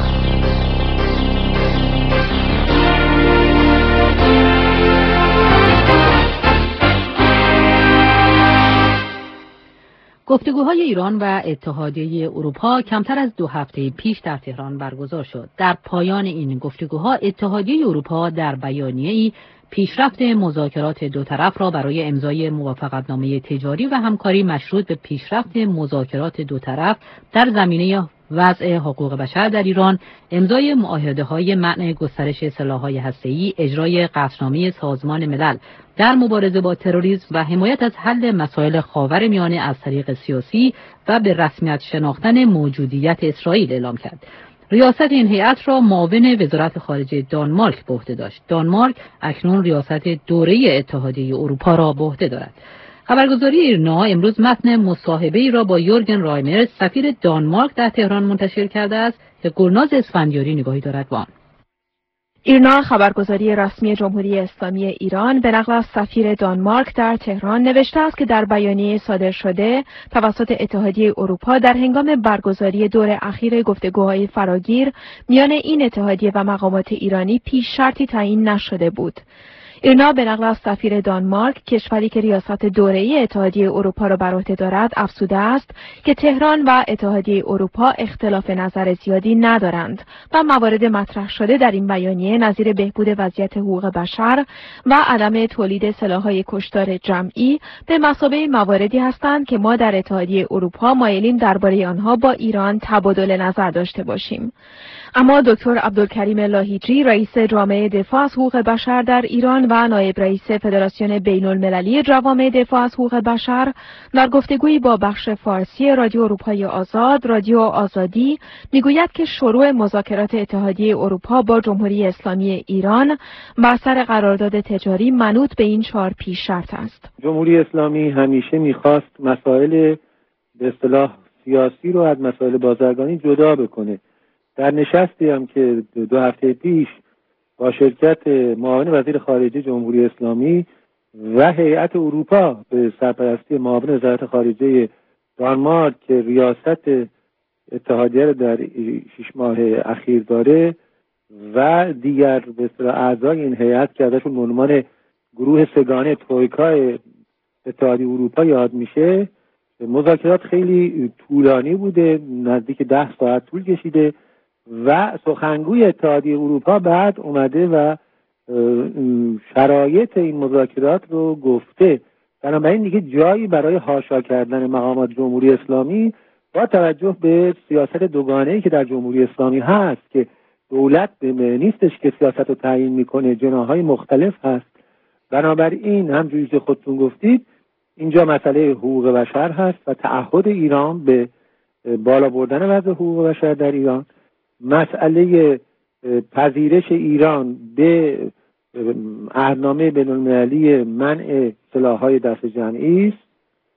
گفتگوهای ایران و اتحادیه اروپا کمتر از دو هفته پیش در تهران برگزار شد. در پایان این گفتگوها اتحادیه اروپا در بیانیه‌ای پیشرفت مذاکرات دو طرف را برای امضای موافقتنامه تجاری و همکاری مشروط به پیشرفت مذاکرات دو طرف در زمینه وضع حقوق بشر در ایران، امضای معاهده‌های منع گسترش سلاح‌های هسته‌ای، اجرای قطعنامه سازمان ملل در مبارزه با تروریسم و حمایت از حل مسائل خاورمیانه از طریق سیاسی و به رسمیت شناختن موجودیت اسرائیل اعلام کرد. ریاست این هیئت را معاون وزارت خارجه دانمارک به عهده داشت. دانمارک اکنون ریاست دوره اتحادیه اروپا را به عهده دارد. خبرگزاری ایرنا امروز متن مصاحبه‌ای را با یورگن رایمر سفیر دانمارک در تهران منتشر کرده است که گلناز اسفندیاری نگاهی دارد با آن. ایرنا خبرگزاری رسمی جمهوری اسلامی ایران به نقل از سفیر دانمارک در تهران نوشته است که در بیانیه صادر شده توسط اتحادیه اروپا در هنگام برگزاری دور اخیر گفتگوهای فراگیر میان این اتحادیه و مقامات ایرانی پیش شرطی تعیین نشده بود. ایرنا به نقل از سفیر دانمارک، کشوری که ریاست دوره‌ای اتحادیه اروپا را بر عهده دارد، افزوده است که تهران و اتحادیه اروپا اختلاف نظر زیادی ندارند و موارد مطرح شده در این بیانیه نظیر بهبود وضعیت حقوق بشر و عدم تولید سلاح‌های کشتار جمعی به مثابه مواردی هستند که ما در اتحادیه اروپا مایلیم درباره آنها با ایران تبادل نظر داشته باشیم. اما دکتر عبدالکریم لاهیجی، رئیس جامعه دفاع از حقوق بشر در ایران و نایب رئیس فدراسیون بین المللی جوامع دفاع از حقوق بشر، در گفتگویی با بخش فارسی رادیو اروپای آزاد، رادیو آزادی، میگوید که شروع مذاکرات اتحادیه اروپا با جمهوری اسلامی ایران بر سر قرارداد تجاری منوط به این چهار پیش شرط است. جمهوری اسلامی همیشه میخواست مسائل به اصطلاح سیاسی رو از مسائل بازرگانی جدا بکنه. در نشستی هم که دو هفته پیش با شرکت معاون وزیر خارجه جمهوری اسلامی و هیئت اروپا به سرپرستی معاون وزارت خارجه دانمارک که ریاست اتحادیه رو در شش ماه اخیر داره و دیگر به اصطلاح اعضای این هیئت که ازشون به عنوان گروه سگانه ترویکای اتحادیه اروپا یاد میشه، مذاکرات خیلی طولانی بوده، نزدیک ده ساعت طول کشیده و سخنگوی اتحادیه اروپا بعد اومده و شرایط این مذاکرات رو گفته. بنابراین دیگه جایی برای حاشا کردن مقامات جمهوری اسلامی با توجه به سیاست دوگانه‌ای که در جمهوری اسلامی هست که دولت نیستش که سیاست رو تعیین میکنه، جناح‌های مختلف هست. بنابراین همونجوری که خودتون گفتید اینجا مسئله حقوق بشر هست و تعهد ایران به بالا بردن وضع حقوق بشر در ایران، مسئله پذیرش ایران به عهدنامه بین‌المللی منع سلاح‌های دست جمعی است،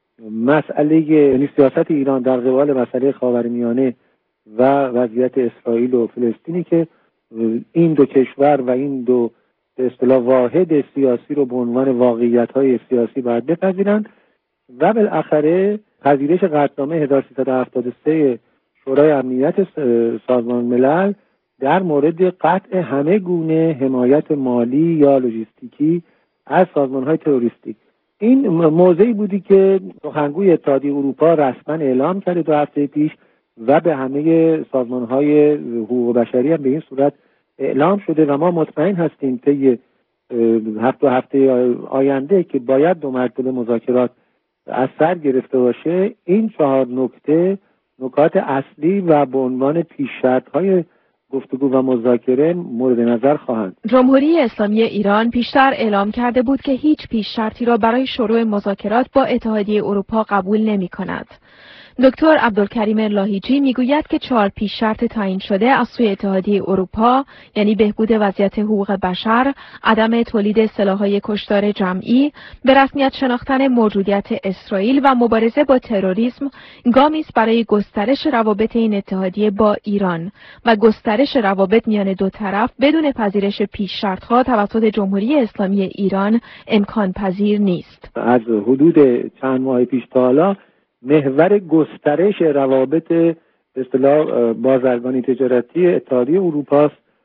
مسئله یعنی سیاست ایران در قبال مسئله خاورمیانه و وضعیت اسرائیل و فلسطینی که این دو کشور و این دو به اصطلاح واحد سیاسی رو به عنوان واقعیت‌های سیاسی باید بپذیرند و بالاخره پذیرش قطعنامه هزار و سیصد و هفتاد و سه شورای امنیت سازمان ملل در مورد قطع همه گونه حمایت مالی یا لوجستیکی از سازمان‌های تروریستی. این موضعی بودی که سخنگوی اتحادیه اروپا رسما اعلام کرده دو هفته پیش و به همه سازمان‌های حقوق بشری هم به این صورت اعلام شده و ما مطمئن هستیم طی هفته هفته آینده که باید دو مرتبه مذاکرات از سر گرفته باشه. این چهار نکته نکات اصلی و به عنوان پیش شرط‌های گفتگو و مذاکره مورد نظر خواهند. جمهوری اسلامی ایران پیشتر اعلام کرده بود که هیچ پیش شرطی را برای شروع مذاکرات با اتحادیه اروپا قبول نمی‌کند. دکتر عبدالکریم لاهیجی میگوید که چهار پیش شرط تعیین شده از سوی اتحادیه اروپا، یعنی بهبود وضعیت حقوق بشر، عدم تولید سلاح‌های کشتار جمعی، به رسمیت شناختن موجودیت اسرائیل و مبارزه با تروریسم، گامی است برای گسترش روابط این اتحادیه با ایران و گسترش روابط میان دو طرف بدون پذیرش پیش شرط‌ها توسط جمهوری اسلامی ایران امکان پذیر نیست. از حدود چند ماه پیش تا حالا محور گسترش روابط به اصطلاح بازرگانی تجارتی اتحادیه اروپا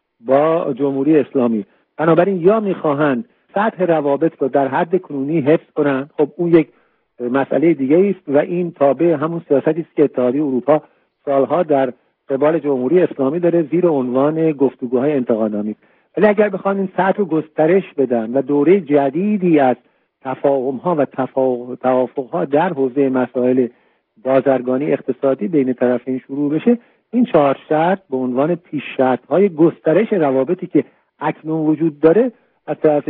با جمهوری اسلامی. بنابراین یا میخواهند سطح روابط رو در حد کنونی حفظ کنند، خب اون یک مسئله دیگه است و این تابع همون سیاستی است که اتحادیه اروپا سالها در قبال جمهوری اسلامی داره زیر عنوان گفتگوهای انتقادآمیز. ولی اگر بخوان این سطح رو گسترش بدن و دوره جدیدی از تفاهم‌ها و توافق‌ها در حوزه مسائل بازرگانی اقتصادی بین طرفین شروع بشه، این چهار شرط به عنوان پیش شرط‌های گسترش روابطی که اکنون وجود داره از طرف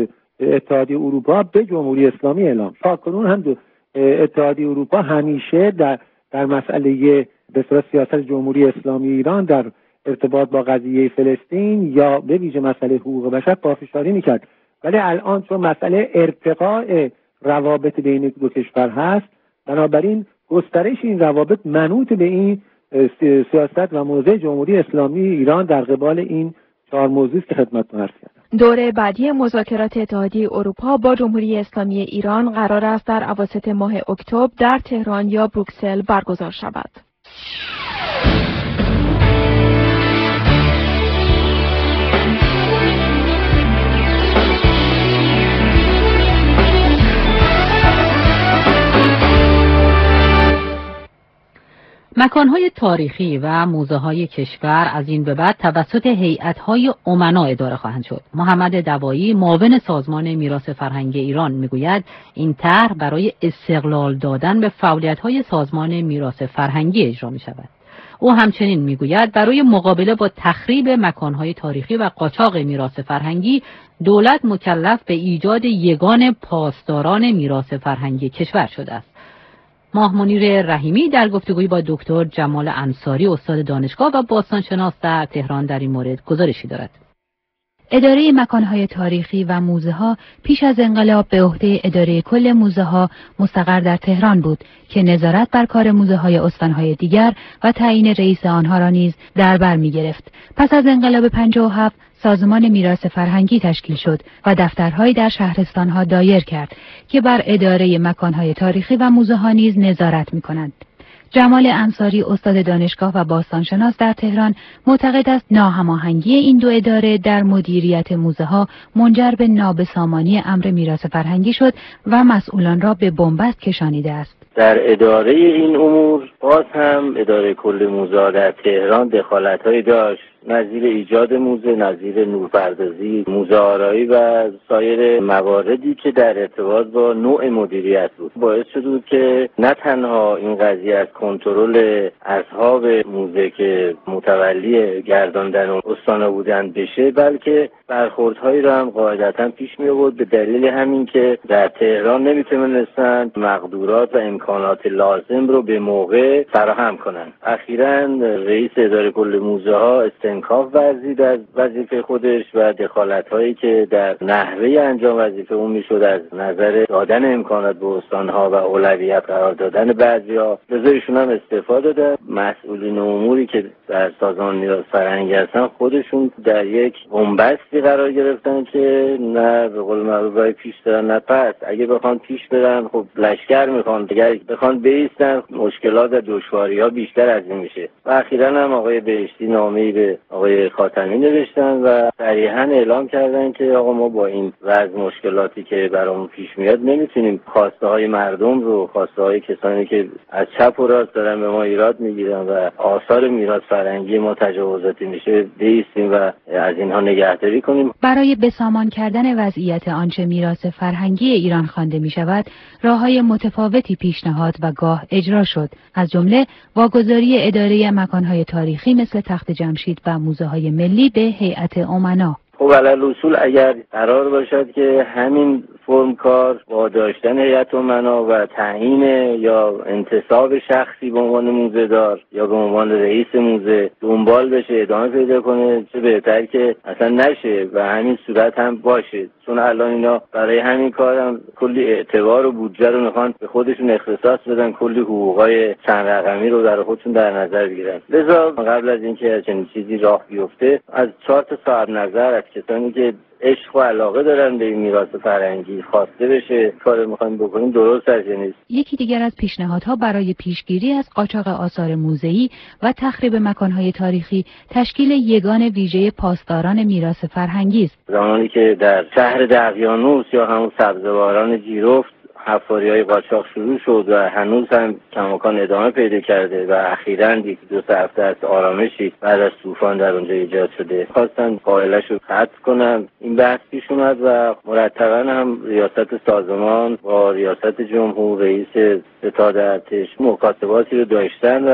اتحادیه اروپا به جمهوری اسلامی اعلام. تاکنون هم اتحادیه اروپا همیشه در در مسئله به صورت سیاست جمهوری اسلامی ایران در ارتباط با قضیه فلسطین یا به ویژه مسئله حقوق بشر پافشاری میکرد. ولی الان چون مسئله ارتقاء روابط بین دو کشور هست، بنابراین گسترش این روابط منوط به این سیاست و موضع جمهوری اسلامی ایران در قبال این چهار موضوعی که خدمتتون عرض کردم. دور بعدی مذاکرات اتحادیه اروپا با جمهوری اسلامی ایران قرار است در اواسط ماه اکتبر در تهران یا بروکسل برگزار شود. مکانهای تاریخی و موزه‌های کشور از این به بعد توسط هیئت‌های امنا اداره خواهند شد. محمد دوایی معاون سازمان میراث فرهنگی ایران میگوید این طرح برای استقلال دادن به فعالیت‌های سازمان میراث فرهنگی اجرا می‌شود. او همچنین میگوید برای مقابله با تخریب مکانهای تاریخی و قاچاق میراث فرهنگی دولت مکلف به ایجاد یگان پاسداران میراث فرهنگی کشور شده است. ماه منیر رحیمی در گفتگویی با دکتر جمال انصاری استاد دانشگاه و باستانشناس در تهران در این مورد گزارشی دارد. اداره مکانهای تاریخی و موزه‌ها پیش از انقلاب به عهده اداره کل موزه‌ها مستقر در تهران بود که نظارت بر کار موزه‌های استان‌های دیگر و تعیین رئیس آنها را نیز در بر می‌گرفت. پس از انقلاب پنجاه و هفت سازمان میراث فرهنگی تشکیل شد و دفترهایی در شهرستان‌ها دایر کرد که بر اداره مکانهای تاریخی و موزه‌ها نیز نظارت می‌کنند. جمال انصاری استاد دانشگاه و باستانشناس در تهران معتقد است ناهماهنگی این دو اداره در مدیریت موزه‌ها منجر به نابسامانی امر میراث فرهنگی شد و مسئولان را به بنبست کشانیده است. در اداره این امور باز هم اداره کل موزه در تهران دخالت‌هایی داشت، نظیر ایجاد موزه، نظیر نورپردازی، موزه آرایی و سایر مواردی که در ارتباط با نوع مدیریت بود. باعث شده بود که نه تنها این قضیه از کنترل اصحاب موزه که متولی گرداندن استانا بودند بشه، بلکه برخوردهایی را هم قاعدتا پیش می آورد به دلیل همین که در تهران نمیتونستند مقدورات و امکانات لازم رو به موقع فراهم کنند. اخیراً رئیس اداره کل موزه ها استنکاف ورزید از وظیفه خودش و دخالت‌هایی که در نحوه انجام وظیفه اون میشد از نظر دادن امکانات به استان‌ها و اولویت قرار دادن بعضی‌ها، لذا ایشون هم استعفا دادن. مسئولین اموری که در سازمان میراث فرهنگی هستن خودشون در یک بنبستی قرار گرفتن که نه به قول معروف راه پیش دارن نه پس. اگه بخوان پیش برن خب لشکر میخوان، اگر بخوان بایستن مشکلات و دشواری‌ها بیشتر از این میشه. و اخیراً هم آقای بهشتی نامه‌ای به آقای خاتمی نوشتن و صریحاً اعلام کردن که آقا ما با این وضع مشکلاتی که برامون پیش میاد نمیتونیم خواسته های مردم رو، خواسته های کسانی که از چپ و راست دارن به ما ایراد میگیرن و آثار میراث فرهنگی ما تجاوزاتی میشه بایستیم و از اینها نگهداری کنیم. برای بسامان کردن وضعیت آنچه میراث فرهنگی ایران خوانده میشود، راههای متفاوتی پیشنهاد و گاه اجرا شد، از جمله واگذاری اداره مکانهای تاریخی مثل تخت جمشید و موزه‌های ملی به هیئت امنا. خب علی‌الاصول اگر قرار باشد که همین فرم کار با داشتن هیئت امنا و تعیین یا انتصاب شخصی به عنوان موزه دار یا به عنوان رئیس موزه دنبال بشه، ادامه پیدا کنه، چه بهتر که اصلا نشه و همین صورت هم باشه، چون الان اینا برای همین کار هم کلی اعتبار و بودجه رو میخوان به خودشون اختصاص بدن، کلی حقوقای چند رقمی رو در خودشون در نظر بگیرن. لذا قبل از اینکه چنین چیزی راه بیفته از چهار تا صاحب نظر، از کسانی که عشق و علاقه دارن به این میراث فرهنگی خواسته بشه کار میخوایم بکنیم درست از نیست. یکی دیگر از پیشنهادها برای پیشگیری از قاچاق آثار موزه‌ای و تخریب مکانهای تاریخی تشکیل یگان ویژه پاسداران میراث فرهنگی است. زمانی که در شهر دقیانوس یا همون سبزواران جیرفت حفاری‌های قاچاق شروع شد و هنوز هم کماکان ادامه پیدا کرده و اخیراً یک دو سه هفته از آرامشی بعد از طوفان در اونجا ایجاد شده، خواستن قائلش رو قطع کنن. این بحث پیش اومد و مرتباً هم ریاست سازمان با ریاست جمهور، رئیس ستاد ارتش مکاتباتی رو داشتن و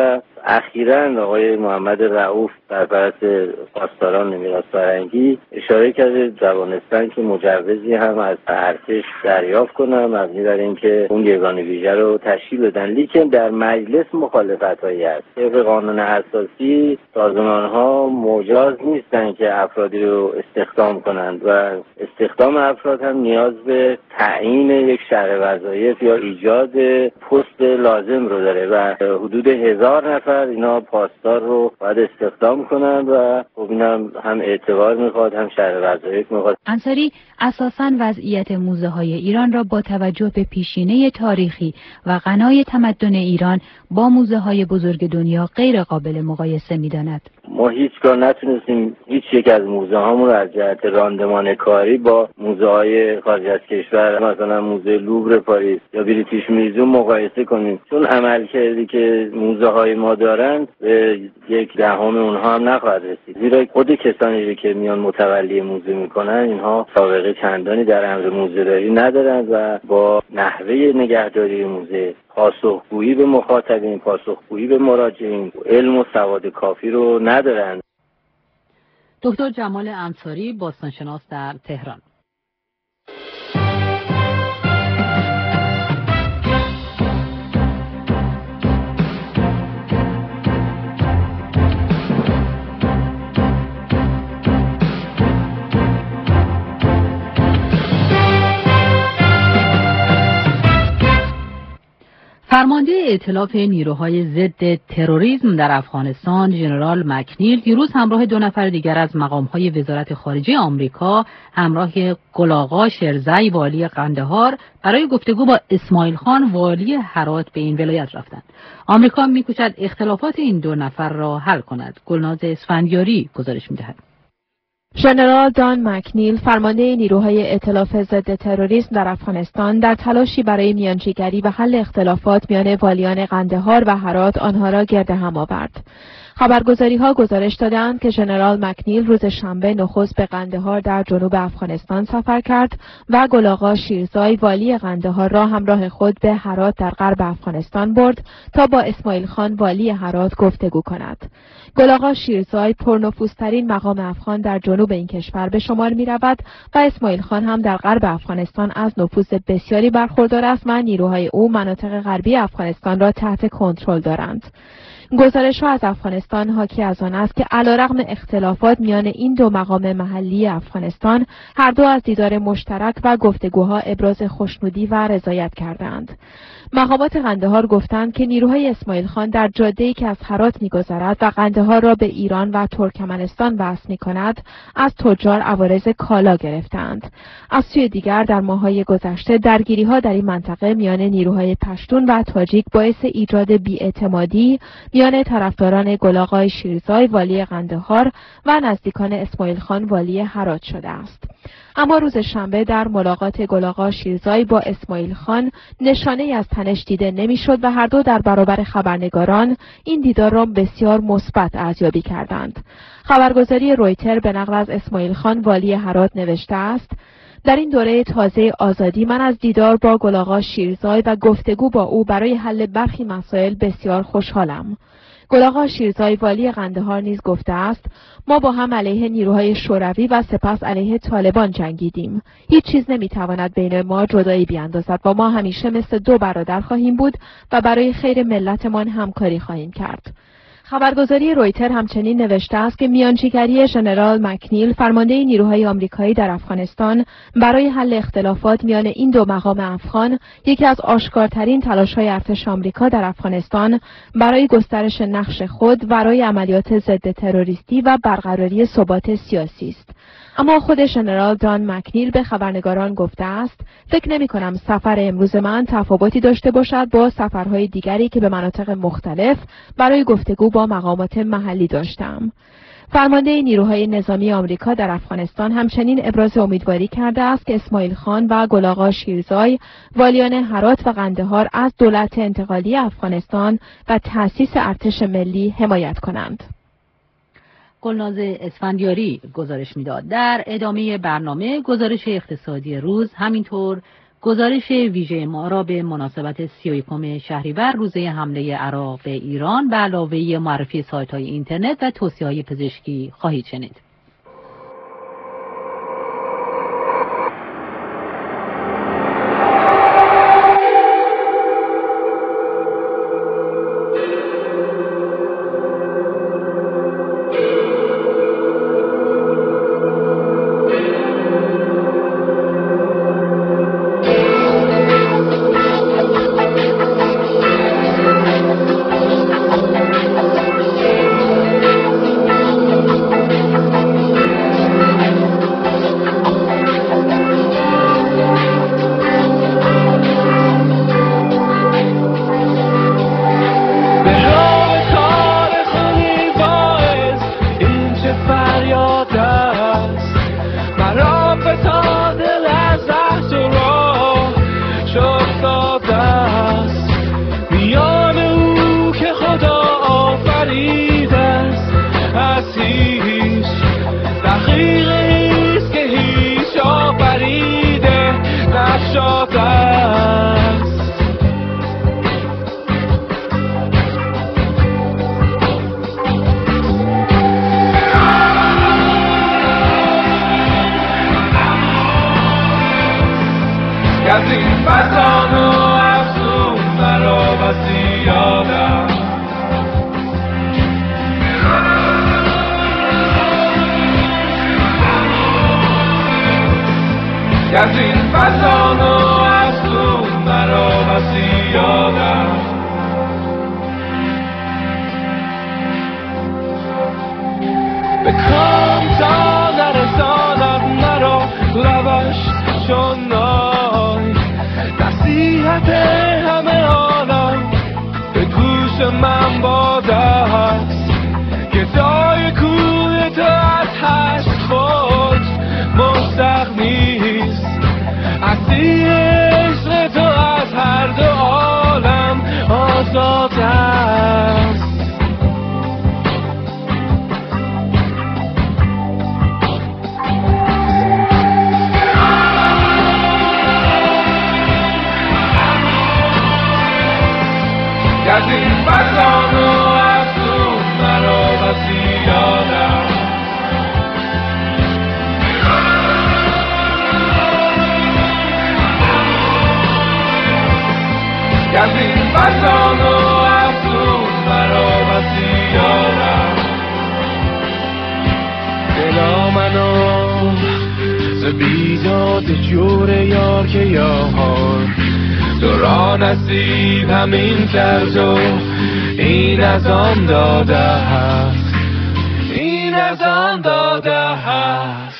اخیراً آقای محمد رؤوف سرپرست پاسداران میراث فرهنگی اشاره کرده توانستن که مجوزی هم از ارتش دریافت کنن مبنی بر اینکه اون یگان ویژه رو تشکیل بدن، لیکن در مجلس مخالفتایی هست. طبق قانون اساسی سازمان‌ها مجاز نیستن که افرادی رو استخدام کنند و استخدام افراد هم نیاز به تعیین یک شرح وظایف یا ایجاد پست لازم رو داره و حدود هزار نفر اینا پاسدار رو باید استخدام کنند و خب اینم هم اعتبار میخواد هم شرح وظایف میخواد. انصاری اساساً وضعیت موزه های ایران را با توجه به پیشینه تاریخی و غنای تمدن ایران با موزه های بزرگ دنیا غیر قابل مقایسه می‌داند. ما هیچگاه نتونستیم هیچ یک از موزه هامون رو از جهت راندمان کاری با موزه های خارج از کشور مثلا موزه لوور پاریس یا بریتیش میوزیوم مقایسه کنیم، چون عملکردی که موزه های ما دارند به یک دهم اونها هم نخواهد رسید، زیرا خود کسانی که میان متولی موزه میکنن اینها سابقه چندانی در امر موزه داری ندارند و با نحوه نگهداری موزه پاسخگویی به مخاطبین، پاسخگویی به مراجعین، علم و سواد کافی رو ندارند. دکتر جمال انصاری، باستانشناس در تهران. فرمانده ائتلاف نیروهای ضد تروریسم در افغانستان ژنرال مکنیل دیروز همراه دو نفر دیگر از مقام‌های وزارت خارجه آمریکا همراه گلاغا شیرزای والی قندهار برای گفتگو با اسماعیل خان والی هرات به این ولایت رفتند. آمریکا می‌کوشد اختلافات این دو نفر را حل کند. گلناز اسفندیاری گزارش می‌دهد. ژنرال دان مکنیل فرمانده نیروهای ائتلاف ضد تروریسم در افغانستان در تلاشی برای میانجیگری و حل اختلافات میان والیان قندهار و هرات آنها را گرد هم آورد. خبرگزاری‌ها گزارش دادند که ژنرال مکنیل روز شنبه نخست به قندهار در جنوب افغانستان سفر کرد و گلاغا شیرزای والی قندهار را همراه خود به هرات در غرب افغانستان برد تا با اسماعیل خان والی هرات گفتگو کند. گلاغا شیرزای پرنفوذترین مقام افغان در جنوب این کشور به شمار می‌رود و اسماعیل خان هم در غرب افغانستان از نفوذ بسیاری برخوردار است و نیروهای او مناطق غربی افغانستان را تحت کنترل دارند. گزارش‌ها از افغانستان حاکی از آن است که علیرغم اختلافات میان این دو مقام محلی افغانستان، هر دو از دیدار مشترک و گفتگوها ابراز خوشنودی و رضایت کردند. مقامات قندهار گفتند که نیروهای اسماعیل خان در جاده‌ای که از هرات می‌گذرد و قندهار را به ایران و ترکمنستان وصل می‌کند، از تجار عوارض کالا گرفتند. از سوی دیگر در ماه‌های گذشته درگیری‌ها در این منطقه میان نیروهای پشتون و تاجیک باعث ایجاد بی‌اعتمادی میان طرفداران گلاغای شیرزای والی قندهار و نزدیکان اسماعیل خان والی هرات شده است. اما روز شنبه در ملاقات گلاغا شیرزای با اسماعیل خان نشانه‌ای از تنش دیده نمی‌شد و هر دو در برابر خبرنگاران این دیدار را بسیار مثبت ارزیابی کردند. خبرگزاری رویتر به نقل از اسماعیل خان والی هرات نوشته است: در این دوره تازه آزادی من از دیدار با گلاغا شیرزای و گفتگو با او برای حل برخی مسائل بسیار خوشحالم. گلاغا شیرزای والی قندهار نیز گفته است: ما با هم علیه نیروهای شوروی و سپس علیه طالبان جنگیدیم. هیچ چیز نمیتواند بین ما جدایی بیاندازد و ما همیشه مثل دو برادر خواهیم بود و برای خیر ملتمان همکاری خواهیم کرد. خبرگزاری رویتر همچنین نوشته است که میانجیگری ژنرال مکنیل فرمانده نیروهای آمریکایی در افغانستان برای حل اختلافات میان این دو مقام افغان یکی از آشکارترین تلاش‌های ارتش آمریکا در افغانستان برای گسترش نقش خود برای عملیات ضد تروریستی و برقراری ثبات سیاسی است. اما خود ژنرال دان مکنیل به خبرنگاران گفته است: فکر نمی کنم سفر امروز من تفاوتی داشته باشد با سفرهای دیگری که به مناطق مختلف برای گفتگو با مقامات محلی داشتم. فرمانده نیروهای نظامی آمریکا در افغانستان همچنین ابراز امیدواری کرده است که اسماعیل خان و گلاغا شیرزای والیان هرات و قندهار از دولت انتقالی افغانستان و تأسیس ارتش ملی حمایت کنند. گلناز اسفندیاری گزارش میداد. در ادامه برنامه گزارش اقتصادی روز، همینطور گزارش ویژه ما را به مناسبت سی و یکم شهریور روز حمله عراق به ایران به علاوه معرفی سایت‌های اینترنت و توصیه‌های پزشکی خواهید شنید. نصیب همین کرد و این از آن داده هست، این از آن داده هست.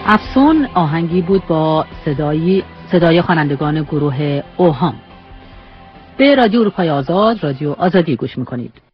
افسون آهنگی بود با صدای صدای خوانندگان گروه اوهام. به رادیو اروپای آزاد، رادیو آزادی گوش میکنید.